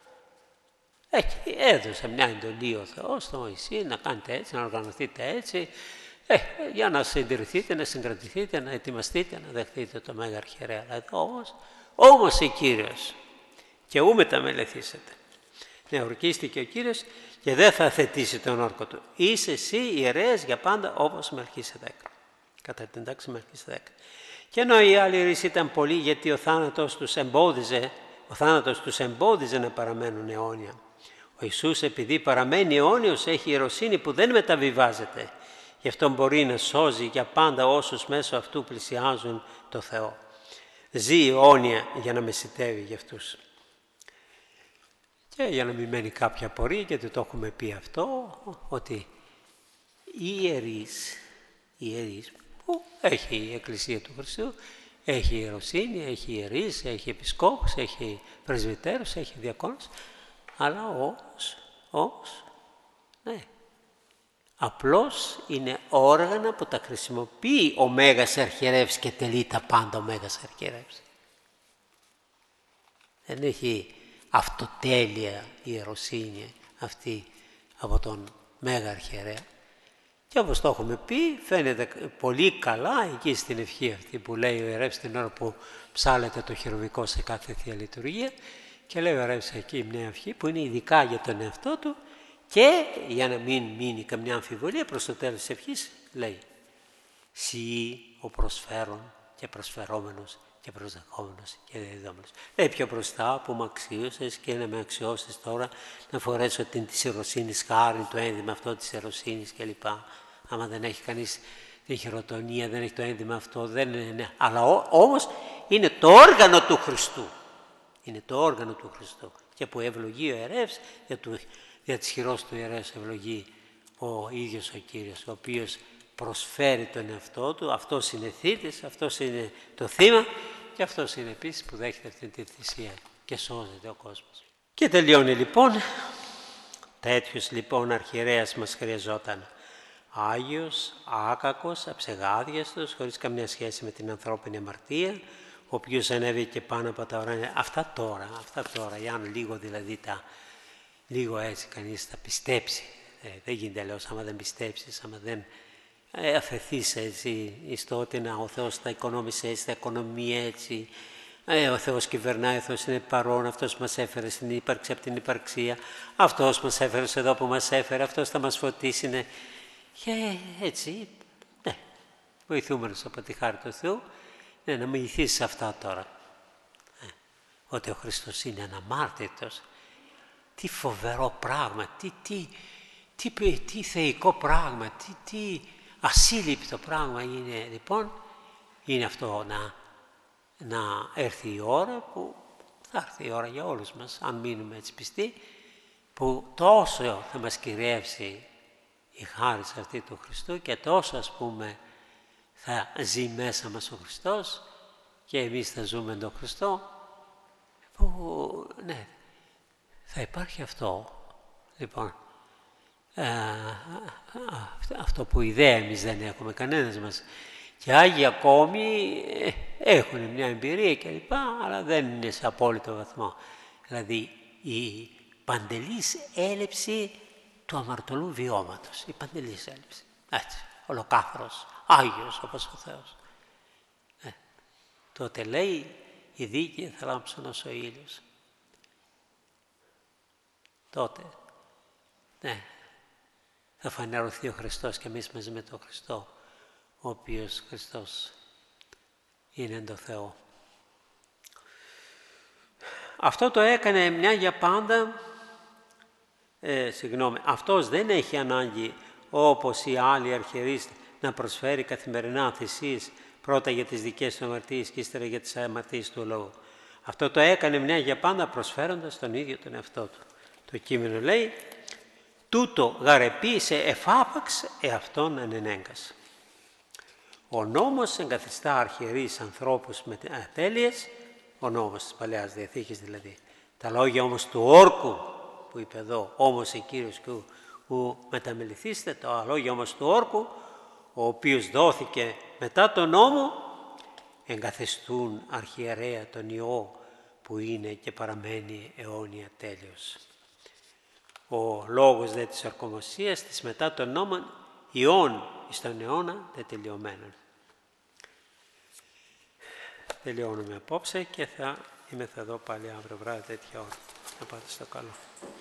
Έδωσε μια εντολή ο Θεός στο Μωυσή να κάνετε έτσι, να οργανωθείτε έτσι, για να συντηρηθείτε, να συγκρατηθείτε, να ετοιμαστείτε, να δεχτείτε το Μέγα Αρχιερέα. Όμως ο Κύριος και ου μεταμελεθήσετε. Ναι, ορκίστηκε ο Κύριος και δεν θα θετήσει τον όρκο του. Είσαι εσύ ιερέας για πάντα όπως Μελχισεδέκ. Κατά την τάξη Μελχισεδέκ. Και ενώ οι άλλοι ιερείς ήταν πολλοί γιατί ο θάνατος τους εμπόδιζε να παραμένουν αιώνια. Ο Ιησούς επειδή παραμένει αιώνιος έχει ιεροσύνη που δεν μεταβιβάζεται. Γι' αυτό μπορεί να σώζει για πάντα όσους μέσω αυτού πλησιάζουν το Θεό. Ζει αιώνια για να μεσητεύει για αυτούς. Και για να μην μένει κάποια απορία, γιατί το έχουμε πει αυτό, ότι οι ιερείς που έχει η Εκκλησία του Χριστού, έχει ιεροσύνη, έχει ιερείς, έχει επισκόπους, έχει πρεσβυτέρους, έχει διακόνους, αλλά όμως, ναι, απλώς είναι όργανα που τα χρησιμοποιεί ο Μέγας Αρχιερεύς και τελεί τα πάντα ο Μέγας Αρχιερεύς. Δεν έχει αυτοτέλεια η ιεροσύνη αυτή από τον Μέγα Αρχιερέα. Και όπως το έχουμε πει, φαίνεται πολύ καλά εκεί στην ευχή αυτή που λέει ο ιερεύς την ώρα που ψάλεται το χειροβικό σε κάθε Θεία Λειτουργία, και λέει ο ιερεύς εκεί μια ευχή που είναι ειδικά για τον εαυτό του, και για να μην μείνει καμιά αμφιβολία προς το τέλος της ευχής λέει «Συ ο προσφέρον και προσφερόμενος και προσδεχόμενος και διδόμενος». Λέει πιο μπροστά που με αξίωσες και να με αξιώσεις τώρα να φορέσω της ιεροσύνης χάρη, το ένδυμα αυτό της ιεροσύνης κλπ. Άμα δεν έχει κανείς τη χειροτονία, δεν έχει το ένδυμα αυτό, δεν είναι. Αλλά όμως είναι το όργανο του Χριστού. Είναι το όργανο του Χριστού. Και που ευλογεί ο ιερεύς, για της χειρός του ιερεύς ευλογεί ο ίδιος ο Κύριος, ο οποίος προσφέρει τον εαυτό του, αυτός είναι θήτης, αυτός είναι το θύμα και αυτός είναι επίσης που δέχεται αυτή τη θυσία και σώζεται ο κόσμος. Και τελειώνει λοιπόν, τέτοιος λοιπόν αρχιερέας μας χρειαζόταν. Άγιος, άκακος, αψεγάδιαστος, χωρίς καμιά σχέση με την ανθρώπινη αμαρτία, ο οποίος ανέβηκε πάνω από τα ουράνια. Αυτά τώρα, για να λίγο δηλαδή λίγο έτσι κανείς θα πιστέψει. Δεν γίνεται λέω, άμα δεν πιστέψεις, άμα δεν αφαιθείς έτσι στο ότι ο Θεός τα οικονόμησε έτσι, τα οικονομεί έτσι, ο Θεός κυβερνάει, ο Θεός είναι παρόν, αυτός μας έφερε στην ύπαρξη από την υπαρξία, αυτός μας έφερε εδώ που μας έφερε, αυτός θα μας φωτίσει, ναι. Και έτσι, ναι, βοηθούμενος από τη χάρη του Θεού, ναι, να μοιηθείς σε αυτά τώρα. Ότι ο Χριστός είναι αναμάρτητος. Τι φοβερό πράγμα, τι θεϊκό πράγμα, τι ασύλληπτο πράγμα είναι. Λοιπόν, είναι αυτό να έρθει η ώρα που θα έρθει η ώρα για όλους μας, αν μείνουμε έτσι πιστοί, που τόσο θα μας κυριεύσει η χάρη αυτή του Χριστού και τόσο ας πούμε θα ζει μέσα μας ο Χριστός και εμείς θα ζούμε τον Χριστό, που ναι, θα υπάρχει αυτό. Λοιπόν, αυτό που ιδέα εμείς δεν έχουμε κανένας μας. Και Άγιοι ακόμη έχουν μια εμπειρία κλπ, αλλά δεν είναι σε απόλυτο βαθμό. Δηλαδή η παντελής έλλειψη του αμαρτωλού βιώματος. Η παντελής έλλειψη. Έτσι, ολοκάθαρος, Άγιος όπως ο Θεός. Τότε λέει η δίκη θα λάμψουν ως ο ήλιος. Τότε, ναι, θα φανερωθεί ο Χριστός και εμείς μαζί με τον Χριστό ο οποίος Χριστός είναι το Θεό. Αυτό το έκανε μια για πάντα, αυτός δεν έχει ανάγκη όπως οι άλλοι αρχιερείς να προσφέρει καθημερινά θυσίες, πρώτα για τις δικές του αμαρτίες και ύστερα για τις αμαρτίες του λόγου. Αυτό το έκανε μια για πάντα προσφέροντας τον ίδιο τον εαυτό του. Το κείμενο λέει «Τούτο γαρεπίησε εφάπαξ εαυτόν ανενέγκας». Ο νόμος εγκαθιστά αρχιερείς ανθρώπους με ατέλειες, ο νόμος της Παλαιάς Διαθήκης δηλαδή. Τα λόγια όμως του όρκου που είπε εδώ, όμως η Κύριος που μεταμεληθήστε, τα λόγια όμως του όρκου, ο οποίος δόθηκε μετά τον νόμο, εγκαθιστούν αρχιερέα τον Υιό που είναι και παραμένει αιώνια τέλειος. Ο λόγος δε της ορκομοσίας της μετά τον νόμο Υιών εις τον αιώνα δε τελειωμένων. Τελειώνουμε απόψε και θα είμαι εδώ πάλι αύριο βράδυ τέτοια ώρα. Να πάτε στο καλό.